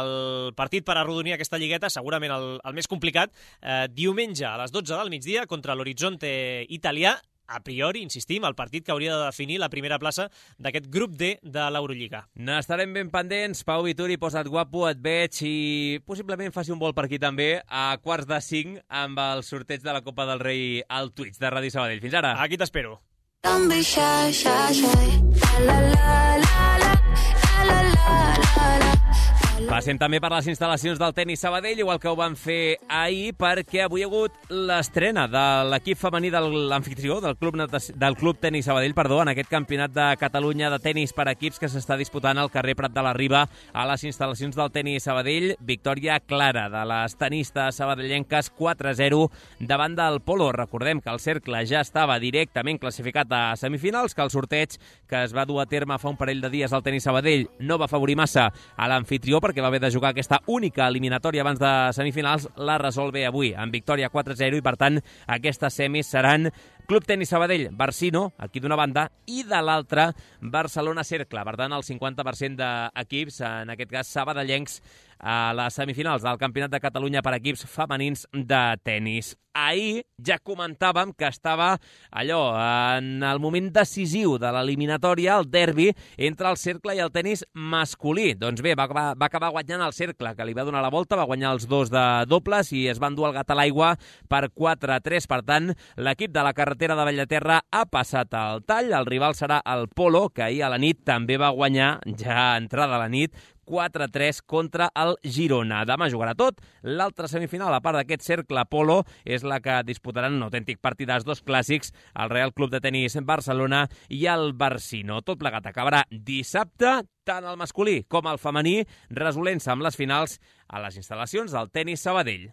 el partit per arrodonir aquesta lligueta, segurament el, el més complicat, eh, diumenge a les dotze del migdia contra l'Orizzonte italià, a priori, insistim, el partit que hauria de definir la primera plaça d'aquest grup D de l'Eurolliga. N'estarem ben pendents. Pau Vituri, posa't guapo, et veig i possiblement faci un vol per aquí també a quarts de cinc amb el sorteig de la Copa del Rei al Twitch de Ràdio Sabadell. Fins ara. Aquí t'espero. Don't be shy, shy, shy. La la la la la, la la la la. Passem també per les instal·lacions del tenis Sabadell, igual que ho van fer ahir, perquè avui ha hagut l'estrena de l'equip femení de l'anfitrió del club, del club Tenis Sabadell, perdó, en aquest campionat de Catalunya de tenis per equips que s'està disputant al carrer Prat de la Riba a les instal·lacions del tenis Sabadell. Victòria clara de les tenistes sabadellenques quatre a zero davant del Polo. Recordem que el cercle ja estava directament classificat a semifinals, que el sorteig que es va dur a terme fa un parell de dies al tenis Sabadell no va afavorir massa a l'anfitrió, perquè va haver de jugar aquesta única eliminatòria abans de semifinals, la resol bé avui, amb victòria quatre a zero, i per tant aquestes semis seran Club Tenis Sabadell, Barsino, aquí d'una banda, i de l'altra Barcelona Cercle. Per tant, el cinquanta per cent d'equips, en aquest cas sabadellencs, a les semifinals del Campionat de Catalunya per equips femenins de tenis. Ahir ja comentàvem que estava allò, en el moment decisiu de l'eliminatòria, el derbi entre el cercle i el tenis masculí. Doncs bé, va, va, va acabar guanyant el cercle, que li va donar la volta, va guanyar els dos de dobles i es van dur el gat a l'aigua per quatre a tres. Per tant, l'equip de la carretera de Bellaterra ha passat al tall. El rival serà el Polo, que ahir a la nit també va guanyar, ja entrada a la nit, quatre a tres contra el Girona. Demà jugarà tot. L'altra semifinal, a part d'aquest cercle Polo, és la que disputaran un autèntic partidàs, dos clàssics, el Real Club de Tenis Barcelona i el Barsino. Tot plegat acabarà dissabte, tant el masculí com el femení, resolent-se amb les finals a les instal·lacions del tenis Sabadell.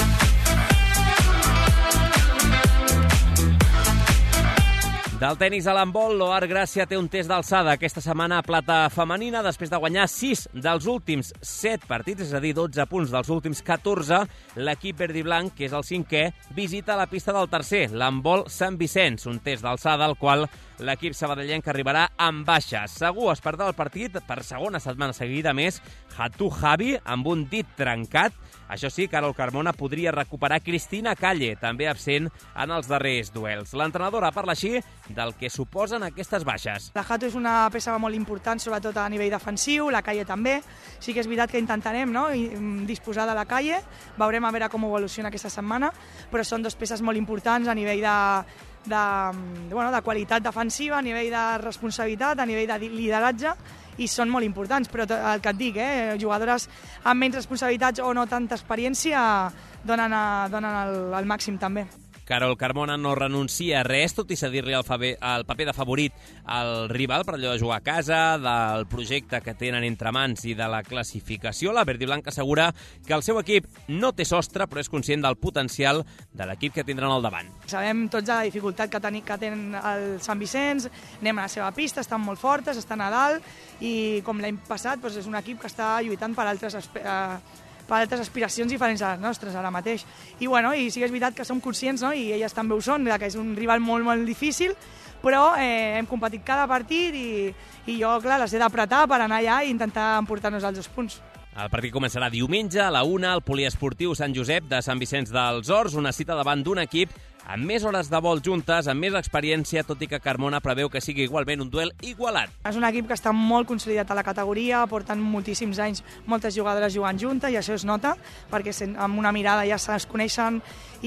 Del tenis a l'handbol, l'Oar Gràcia té un test d'alçada aquesta setmana a plata femenina després de guanyar sis dels últims set partits, és a dir, dotze punts dels últims catorze. L'equip verd i blanc, que és el cinquè, visita la pista del tercer, l'handbol Sant Vicenç, un test d'alçada al qual l'equip sabadellenc arribarà amb baixa. Segur es perdrà el partit per segona setmana seguida més Hatu Javi amb un dit trencat. Això sí, Carol Carmona podria recuperar Cristina Calle, també absent en els darrers duels. L'entrenadora parla així del que suposen aquestes baixes. La Hatu és una peça molt important, sobretot a nivell defensiu, la Calle també. Sí que és veritat que intentarem, no?, disposar de la Calle, veurem a veure com evoluciona aquesta setmana, però són dues peces molt importants a nivell de, de, bueno, de qualitat defensiva, a nivell de responsabilitat, a nivell de lideratge, i són molt importants, però el que et dic, eh, jugadores amb menys responsabilitats o no tanta experiència donen, a, donen el, el màxim també. Carol Carmona no renuncia a res, tot i cedir-li el, el paper de favorit al rival per allò de jugar a casa, del projecte que tenen entre mans i de la classificació. La verd i blanca assegura que el seu equip no té sostre, però és conscient del potencial de l'equip que tindran al davant. Sabem tots la dificultat que, ten, que tenen el Sant Vicenç, anem a la seva pista, estan molt fortes, estan a dalt, i com l'any passat doncs és un equip que està lluitant per altres eh, per altres aspiracions diferents a les nostres ara mateix. I, bueno, i sí que és veritat que som conscients, no?, i elles també ho són, que és un rival molt, molt difícil, però eh, hem competit cada partit i, i jo, clar, les he d'apretar per anar allà i intentar emportar-nos els dos punts. El partit començarà diumenge a la una al Poliesportiu Sant Josep de Sant Vicenç dels Horts, una cita davant d'un equip amb més hores de vol juntes, amb més experiència, tot i que Carmona preveu que sigui igualment un duel igualat. És un equip que està molt consolidat a la categoria, porten moltíssims anys moltes jugadores jugant juntes i això es nota, perquè amb una mirada ja es coneixen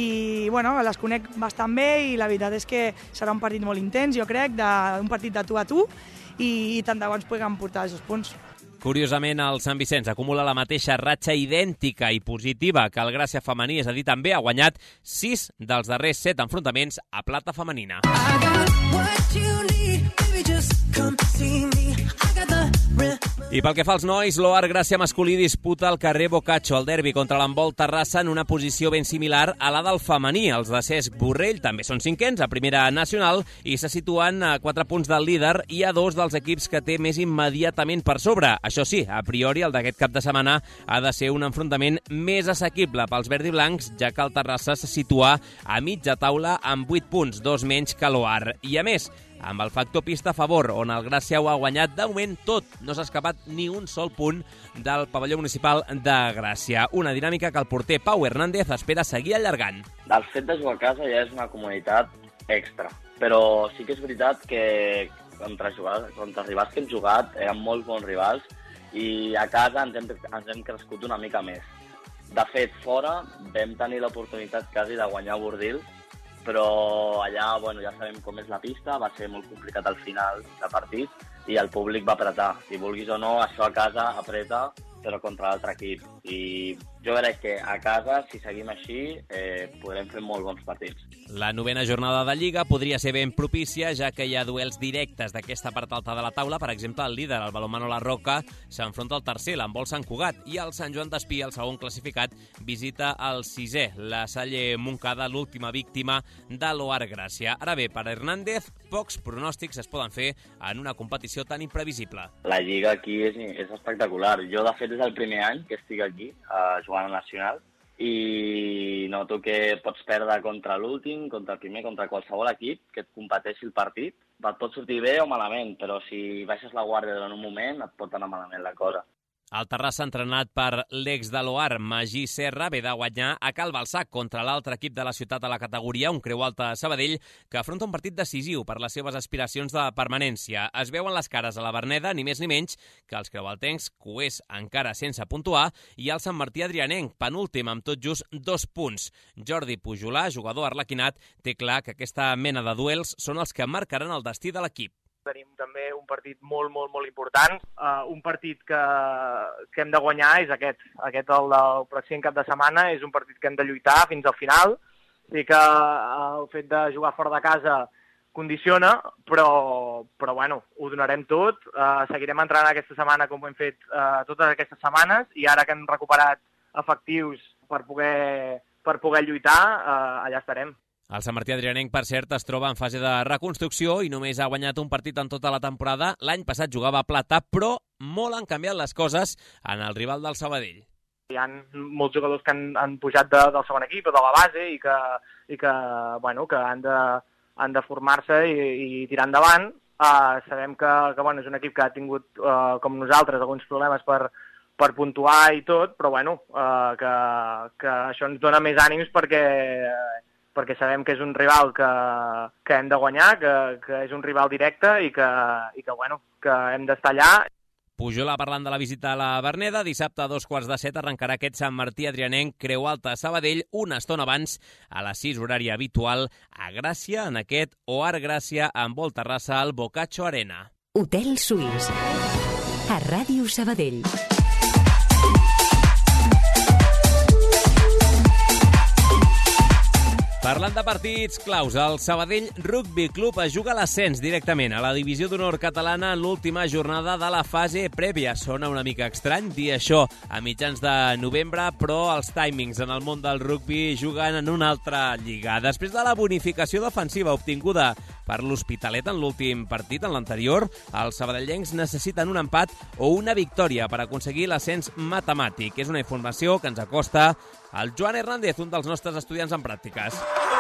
i bueno, les conec bastant bé i la veritat és que serà un partit molt intens, jo crec, de, un partit de tu a tu i, i tant de bo ens puguem portar els dos punts. Curiosament, el Sant Vicenç acumula la mateixa ratxa idèntica i positiva que el Gràcia femení, és a dir, també ha guanyat sis dels darrers set enfrontaments a plata femenina. I pel que fa als nois, l'Oar Gràcia masculí disputa el carrer Boccaccio, el derbi contra l'Handbol Terrassa, en una posició ben similar a la del femení. Els de Cesc Borrell també són cinquens a primera nacional i se situen a quatre punts del líder i a dos dels equips que té més immediatament per sobre. Això sí, a priori, el d'aquest cap de setmana ha de ser un enfrontament més assequible pels verds i blancs, ja que el Terrassa se situa a mitja taula amb vuit punts, dos menys que l'Oar. I a més, amb el factor pista a favor, on el Gràcia ho ha guanyat de moment tot. No s'ha escapat ni un sol punt del pavelló municipal de Gràcia. Una dinàmica que el porter Pau Hernández espera seguir allargant. El fet de jugar a casa ja és una comoditat extra, però sí que és veritat que contra, jugar, contra rivals que hem jugat eren molt bons rivals i a casa ens hem, ens hem crescut una mica més. De fet, fora vam tenir l'oportunitat quasi de guanyar Bordils, però allà bueno, ja sabem com és la pista, va ser molt complicat al final de partit i el públic va apretar. Si vulguis o no, això a casa apreta, però contra l'altre equip. I jo crec que a casa, si seguim així, eh, podrem fer molt bons partits. La novena jornada de Lliga podria ser ben propícia, ja que hi ha duels directes d'aquesta part alta de la taula. Per exemple, el líder, el Balonmano La Roca, s'enfronta al tercer, l'Handbol Sant Cugat, i el Sant Joan d'Espí, el segon classificat, visita el sisè, la Salle Montcada, l'última víctima de l'Oar Gràcia. Ara bé, per Hernández, pocs pronòstics es poden fer en una competició tan imprevisible. La Lliga aquí és, és espectacular. Jo, de fet, és el primer any que estic aquí, eh, jugant a Nacional, i noto que pots perdre contra l'últim, contra el primer, contra qualsevol equip que et competeixi el partit. Et pot sortir bé o malament, però si baixes la guàrdia durant un moment et pot anar malament la cosa. El Terrassa, entrenat per l'ex de l'Oar, Magí Serra, ve de guanyar a Cal Balsac contra l'altre equip de la ciutat a la categoria, un Creu Alta Sabadell, que afronta un partit decisiu per les seves aspiracions de permanència. Es veuen les cares a la Verneda, ni més ni menys que els creualtencs, coers encara sense puntuar, i el Sant Martí Adrianenc, penúltim amb tot just dos punts. Jordi Pujolà, jugador arlequinat, té clar que aquesta mena de duels són els que marcaran el destí de l'equip. Tenim també un partit molt, molt, molt important. Uh, un partit que, que hem de guanyar és aquest. Aquest, el del pròxim cap de setmana, és un partit que hem de lluitar fins al final. Sí que uh, el fet de jugar fora de casa condiciona, però, però bueno, ho donarem tot. Uh, seguirem entrenant aquesta setmana com ho hem fet uh, totes aquestes setmanes, i ara que hem recuperat efectius per poder, per poder lluitar, uh, allà estarem. El Sant Martí Adrianenc, per cert, es troba en fase de reconstrucció i només ha guanyat un partit en tota la temporada. L'any passat jugava a plata, però molt han canviat les coses en el rival del Sabadell. Hi ha molts jugadors que han, han pujat de, del segon equip o de la base i que, i que, bueno, que han de, han de formar-se i, i tirar endavant. Uh, sabem que, que bueno, és un equip que ha tingut, uh, com nosaltres, alguns problemes per, per puntuar i tot, però bueno, uh, que, que això ens dona més ànims perquè... perquè sabem que és un rival que, que hem de guanyar, que, que és un rival directe i que, i que, bueno, que hem d'estar allà. Pujolà parlant de la visita a la Verneda. Dissabte a dos quarts de set arrencarà aquest Sant Martí Adrianenc Creu Alta Sabadell una estona abans, a les sis horària habitual, a Gràcia, en aquest Oar Gràcia amb Vol Terrassa al Boccaccio Arena. Hotel Suís, a Ràdio Sabadell. Parlant de partits claus, el Sabadell Rugby Club es juga a l'ascens directament a la divisió d'honor catalana en l'última jornada de la fase prèvia. Sona una mica estrany dir això a mitjans de novembre, però els timings en el món del rugby juguen en una altra lliga. Després de la bonificació defensiva obtinguda per l'Hospitalet en l'últim partit, en l'anterior, els sabadellencs necessiten un empat o una victòria per aconseguir l'ascens matemàtic. És una informació que ens acosta el Joan Hernández, un dels nostres estudiants en pràctiques.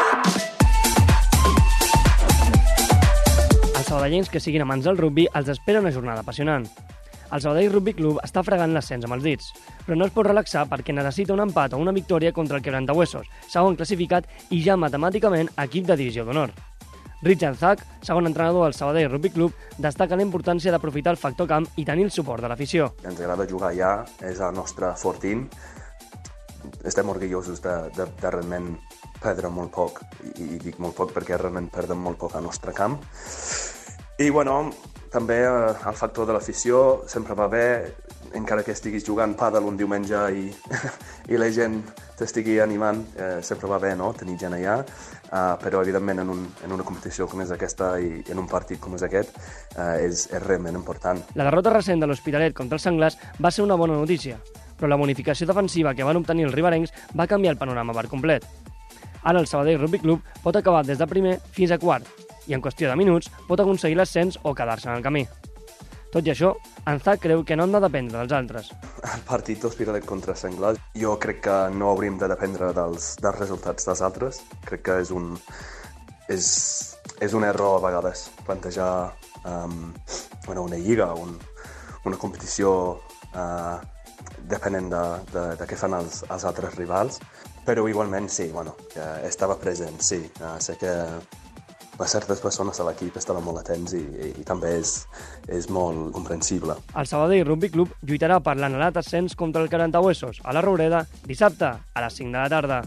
Els sabadellencs que siguin amants del rugby els espera una jornada apassionant. El Sabadell Rugby Club està fregant l'ascens amb els dits, però no es pot relaxar perquè necessita un empat o una victòria contra el Quebrantahuesos, segon classificat i ja matemàticament equip de divisió d'honor. Richard Zach, segon entrenador del Sabadell Rugby Club, destaca la importància d'aprofitar el factor camp i tenir el suport de l'afició. Ens agrada jugar allà, és el nostre fortín. Estem orgullosos de, de, de realment perdre molt poc, i, i dic molt poc perquè realment perdem molt poc al nostre camp. I bueno, també eh, el factor de l'afició sempre va bé, encara que estiguis jugant pàdel un diumenge i, i la gent t'estigui animant, eh, sempre va bé, no?, tenir gent allà, uh, però evidentment en, un, en una competició com és aquesta i en un partit com és aquest uh, és, és realment important. La derrota recent de l'Hospitalet contra els Senglars va ser una bona notícia, però la bonificació defensiva que van obtenir els riberencs va canviar el panorama per complet. Ara el Sabadell Rugby Club pot acabar des de primer fins a quart, i en qüestió de minuts pot aconseguir l'ascens o quedar-se en el camí. Tot i això, Anzac creu que no han de dependre dels altres. El partit d'Hospitalet contra Senglars, jo crec que no hauríem de dependre dels, dels resultats dels altres. Crec que és un... És, és un error a vegades plantejar um, bueno, una lliga, un, una competició uh, depenent de, de, de què fan els, els altres rivals, però igualment sí, bueno, uh, estava present, sí. Uh, sé que certes persones a l'equip estaven molt atents i, i, i també és, és molt comprensible. El Sabadell Rugby Club lluitarà per l'anhelat ascens contra el Carantahuesos a la Roureda dissabte a les cinc de la tarda.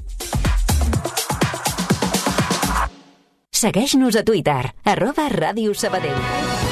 Segueix-nos a Twitter, arroba Ràdio Sabadell.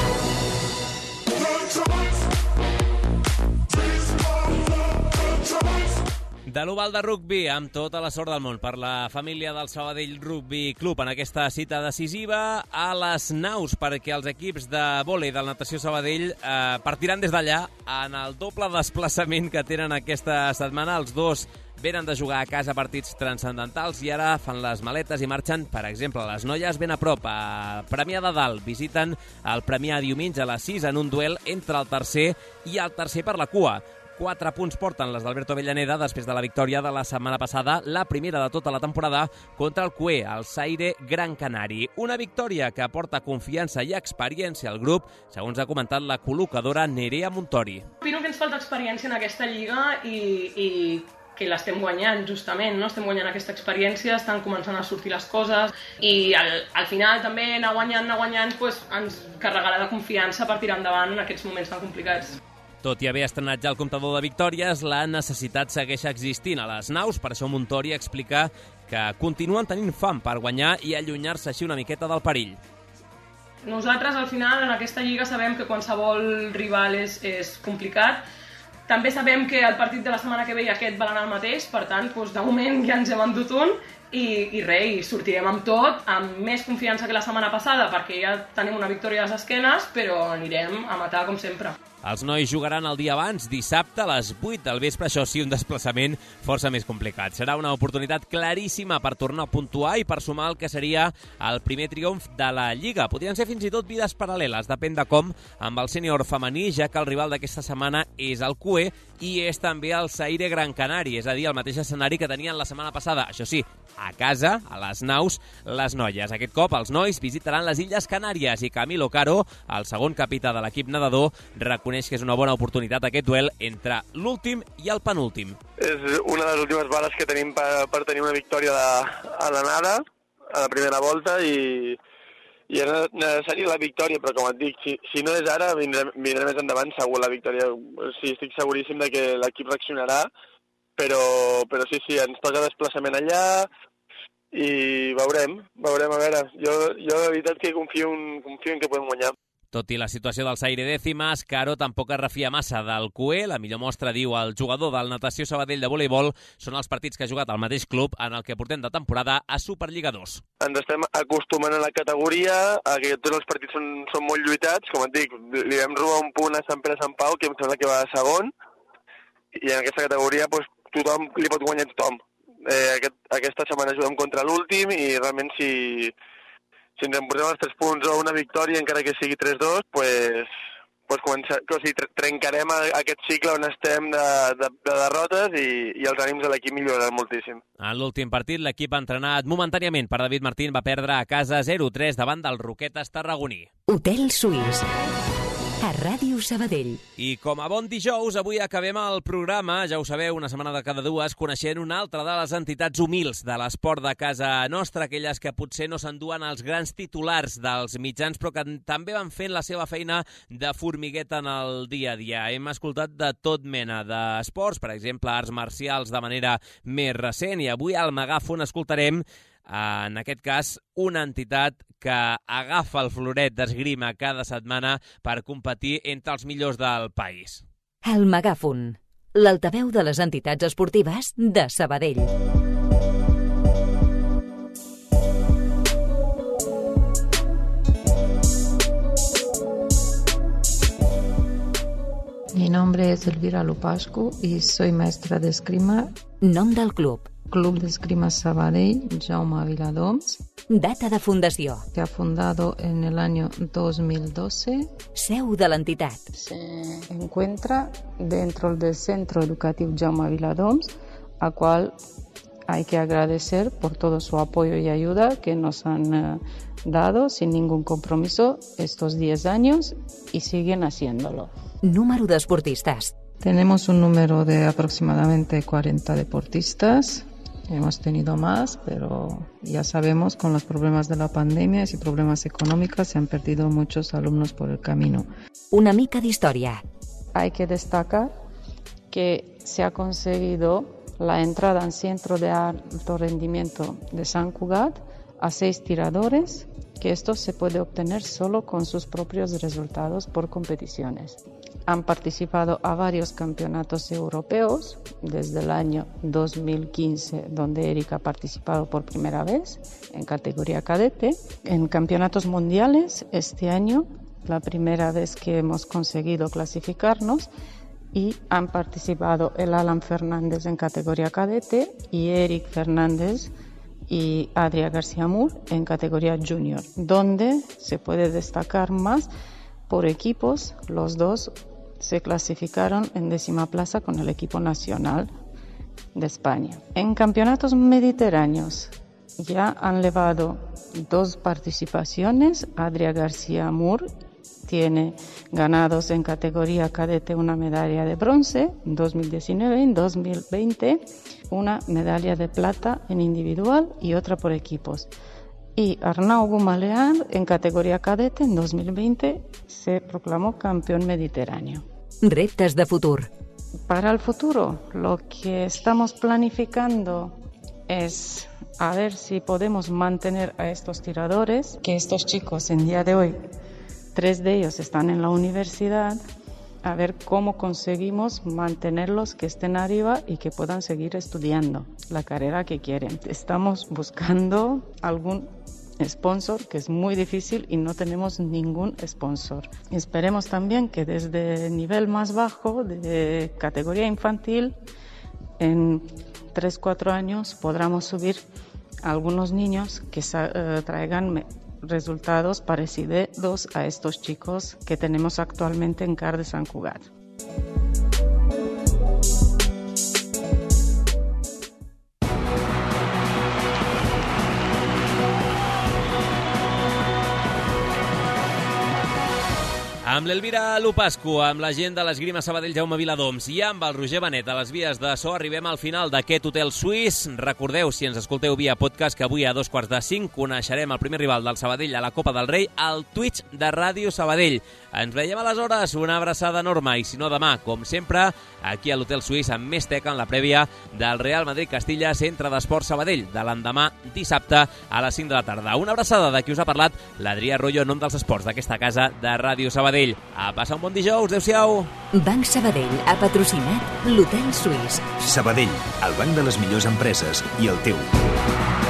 De l'Oval de Rugby, amb tota la sort del món per la família del Sabadell Rugby Club en aquesta cita decisiva, a les naus, perquè els equips de vòlei del Natació Sabadell eh, partiran des d'allà en el doble desplaçament que tenen aquesta setmana. Els dos venen de jugar a casa partits transcendentals i ara fan les maletes i marxen, per exemple, les noies ben a prop, a Premià de Dalt. Visiten el Premià diumenge a les sis en un duel entre el tercer i el tercer per la cua. Quatre punts porten les d'Alberto Avellaneda després de la victòria de la setmana passada, la primera de tota la temporada, contra el C U E, el Zaire Gran Canari. Una victòria que aporta confiança i experiència al grup, segons ha comentat la col·locadora Nerea Montori. Opino que ens falta experiència en aquesta lliga i, i que l'estem guanyant, justament, no? Estem guanyant aquesta experiència, estan començant a sortir les coses i al, al final també anar guanyant, anar guanyant, pues, ens carregarà de confiança per tirar endavant en aquests moments tan complicats. Tot i haver estrenat ja el comptador de victòries, la necessitat segueix existint a les naus. Per això Montori explica que continuen tenint fam per guanyar i allunyar-se així una miqueta del perill. Nosaltres, al final, en aquesta lliga sabem que qualsevol rival és, és complicat. També sabem que el partit de la setmana que ve i aquest valen el mateix, per tant, doncs, de moment ja ens hem endut un i, i res, i sortirem amb tot, amb més confiança que la setmana passada, perquè ja tenim una victòria a les esquenes, però anirem a matar com sempre. Els nois jugaran el dia abans, dissabte a les vuit del vespre, això sí, un desplaçament força més complicat. Serà una oportunitat claríssima per tornar a puntuar i per sumar el que seria el primer triomf de la Lliga. Podrien ser fins i tot vides paral·leles, depèn de com, amb el sènior femení, ja que el rival d'aquesta setmana és el C U E i és també el Zaire Gran Canari, és a dir, el mateix escenari que tenien la setmana passada. Això sí, a casa, a les naus, les noies. Aquest cop els nois visitaran les Illes Canàries i Camilo Caro, el segon capità de l'equip nedador, reconeix que és una bona oportunitat aquest duel entre l'últim i el penúltim. És una de les últimes bales que tenim per, per tenir una victòria de, a l'anada, a la primera volta, i, i és necessària la victòria, però com et dic, si, si no és ara, vindrà, vindrà més endavant segur la victòria. O sigui, estic seguríssim de que l'equip reaccionarà, però, però sí, sí, ens toca desplaçament allà i veurem, veurem, a veure. Jo, jo de veritat que confio en, confio en que podem guanyar. Tot i la situació del Zaire dècimes, Caro tampoc es refia massa del C U E. La millor mostra, diu el jugador del Natació Sabadell de voleibol, són els partits que ha jugat al mateix club en el que portem de temporada a Superliga dos. Ens estem acostumant a la categoria, a que tots els partits són, són molt lluitats. Com et dic, li vam robar un punt a Sant Pere Sant Pau, que em sembla que va a segon, i en aquesta categoria doncs, tothom li pot guanyar tothom. Eh, aquest, aquesta setmana juguem contra l'últim i realment si... Si ens emportem els tres punts o una victòria, encara que sigui tres dos, pues, pues començar, o sigui, trencarem aquest cicle on estem de, de, de derrotes i, i els ànims de l'equip milloraran moltíssim. En l'últim partit, l'equip entrenat momentàniament per David Martín va perdre a casa zero tres davant del Roquetes tarragoní. Hotel Suís, a Ràdio Sabadell. I com a bon dijous, avui acabem el programa, ja ho sabeu, una setmana de cada dues, coneixent una altra de les entitats humils de l'esport de casa nostra, aquelles que potser no s'enduen els grans titulars dels mitjans, però que també van fent la seva feina de formigueta en el dia a dia. Hem escoltat de tot mena d'esports, per exemple, arts marcials de manera més recent, i avui al Megàfon escoltarem, en aquest cas, una entitat que agafa el floret d'esgrima cada setmana per competir entre els millors del país. El Megàfon, l'altaveu de les entitats esportives de Sabadell. Mi nombre es Elvira Lupascu y soy maestra de esgrima. Nom del club. Club de Esgrima Sabadell, Jaume Viladoms. Data de fundació. Se ha fundado en el año dos mil doce. Seu de l'entitat. Se encuentra dentro del Centro Educativo Jaume Viladoms, al cual hay que agradecer por todo su apoyo y ayuda que nos han eh, dado sin ningún compromiso estos diez años y siguen haciéndolo. Número d'esportistes. Tenemos un número de aproximadamente cuarenta deportistas. Hemos tenido más, pero ya sabemos con los problemas de la pandemia y problemas económicos se han perdido muchos alumnos por el camino. Una mica d'història. Hay que destacar que se ha conseguido la entrada en centro de alto rendimiento de Sant Cugat a seis tiradores, que esto se puede obtener solo con sus propios resultados por competiciones. Han participado a varios campeonatos europeos desde el año dos mil quince, donde Eric ha participado por primera vez en categoría cadete. En campeonatos mundiales este año, la primera vez que hemos conseguido clasificarnos, y han participado el Alan Fernández en categoría cadete y Eric Fernández y Adria García Moore en categoría junior, donde se puede destacar más por equipos. Los dos se clasificaron en décima plaza con el equipo nacional de España. En campeonatos mediterráneos ya han levado dos participaciones. Adria García Moore tiene ganados en categoría cadete una medalla de bronce en dos mil diecinueve, en dos mil veinte una medalla de plata en individual y otra por equipos. Y Arnau Gumalean en categoría cadete en dos mil veinte se proclamó campeón mediterráneo. Reptes de futur. Para el futuro, lo que estamos planificando es a ver si podemos mantener a estos tiradores, que estos chicos en día de hoy, tres de ellos están en la universidad, a ver cómo conseguimos mantenerlos que estén arriba y que puedan seguir estudiando la carrera que quieren. Estamos buscando algún sponsor, que es muy difícil y no tenemos ningún sponsor. Esperemos también que desde el nivel más bajo, de categoría infantil, en tres cuatro años podamos subir a algunos niños que uh, traigan resultados parecidos a estos chicos que tenemos actualmente en C A R de Sant Cugat. Amb l'Elvira Lupascu, amb la gent de l'Esgrima Sabadell Jaume Viladoms i amb el Roger Benet a les vies de so, arribem al final d'aquest Hotel Suís. Recordeu, si ens escolteu via podcast, que avui a dos quarts de cinc coneixerem el primer rival del Sabadell a la Copa del Rei al Twitch de Ràdio Sabadell. Ens veiem aleshores, una abraçada enorme, i si no demà, com sempre, aquí a l'Hotel Suís amb més teca en la prèvia del Real Madrid-Castilla, Centre d'Esports Sabadell, de l'endemà dissabte a les cinc de la tarda. Una abraçada de qui us ha parlat, l'Adrià Arroyo, en nom dels esports d'aquesta casa de Ràdio Sabadell. A passar un bon dijous, adeu-siau. Banc Sabadell ha patrocinat l'Hotel Suís. Sabadell, el banc de les millors empreses i el teu.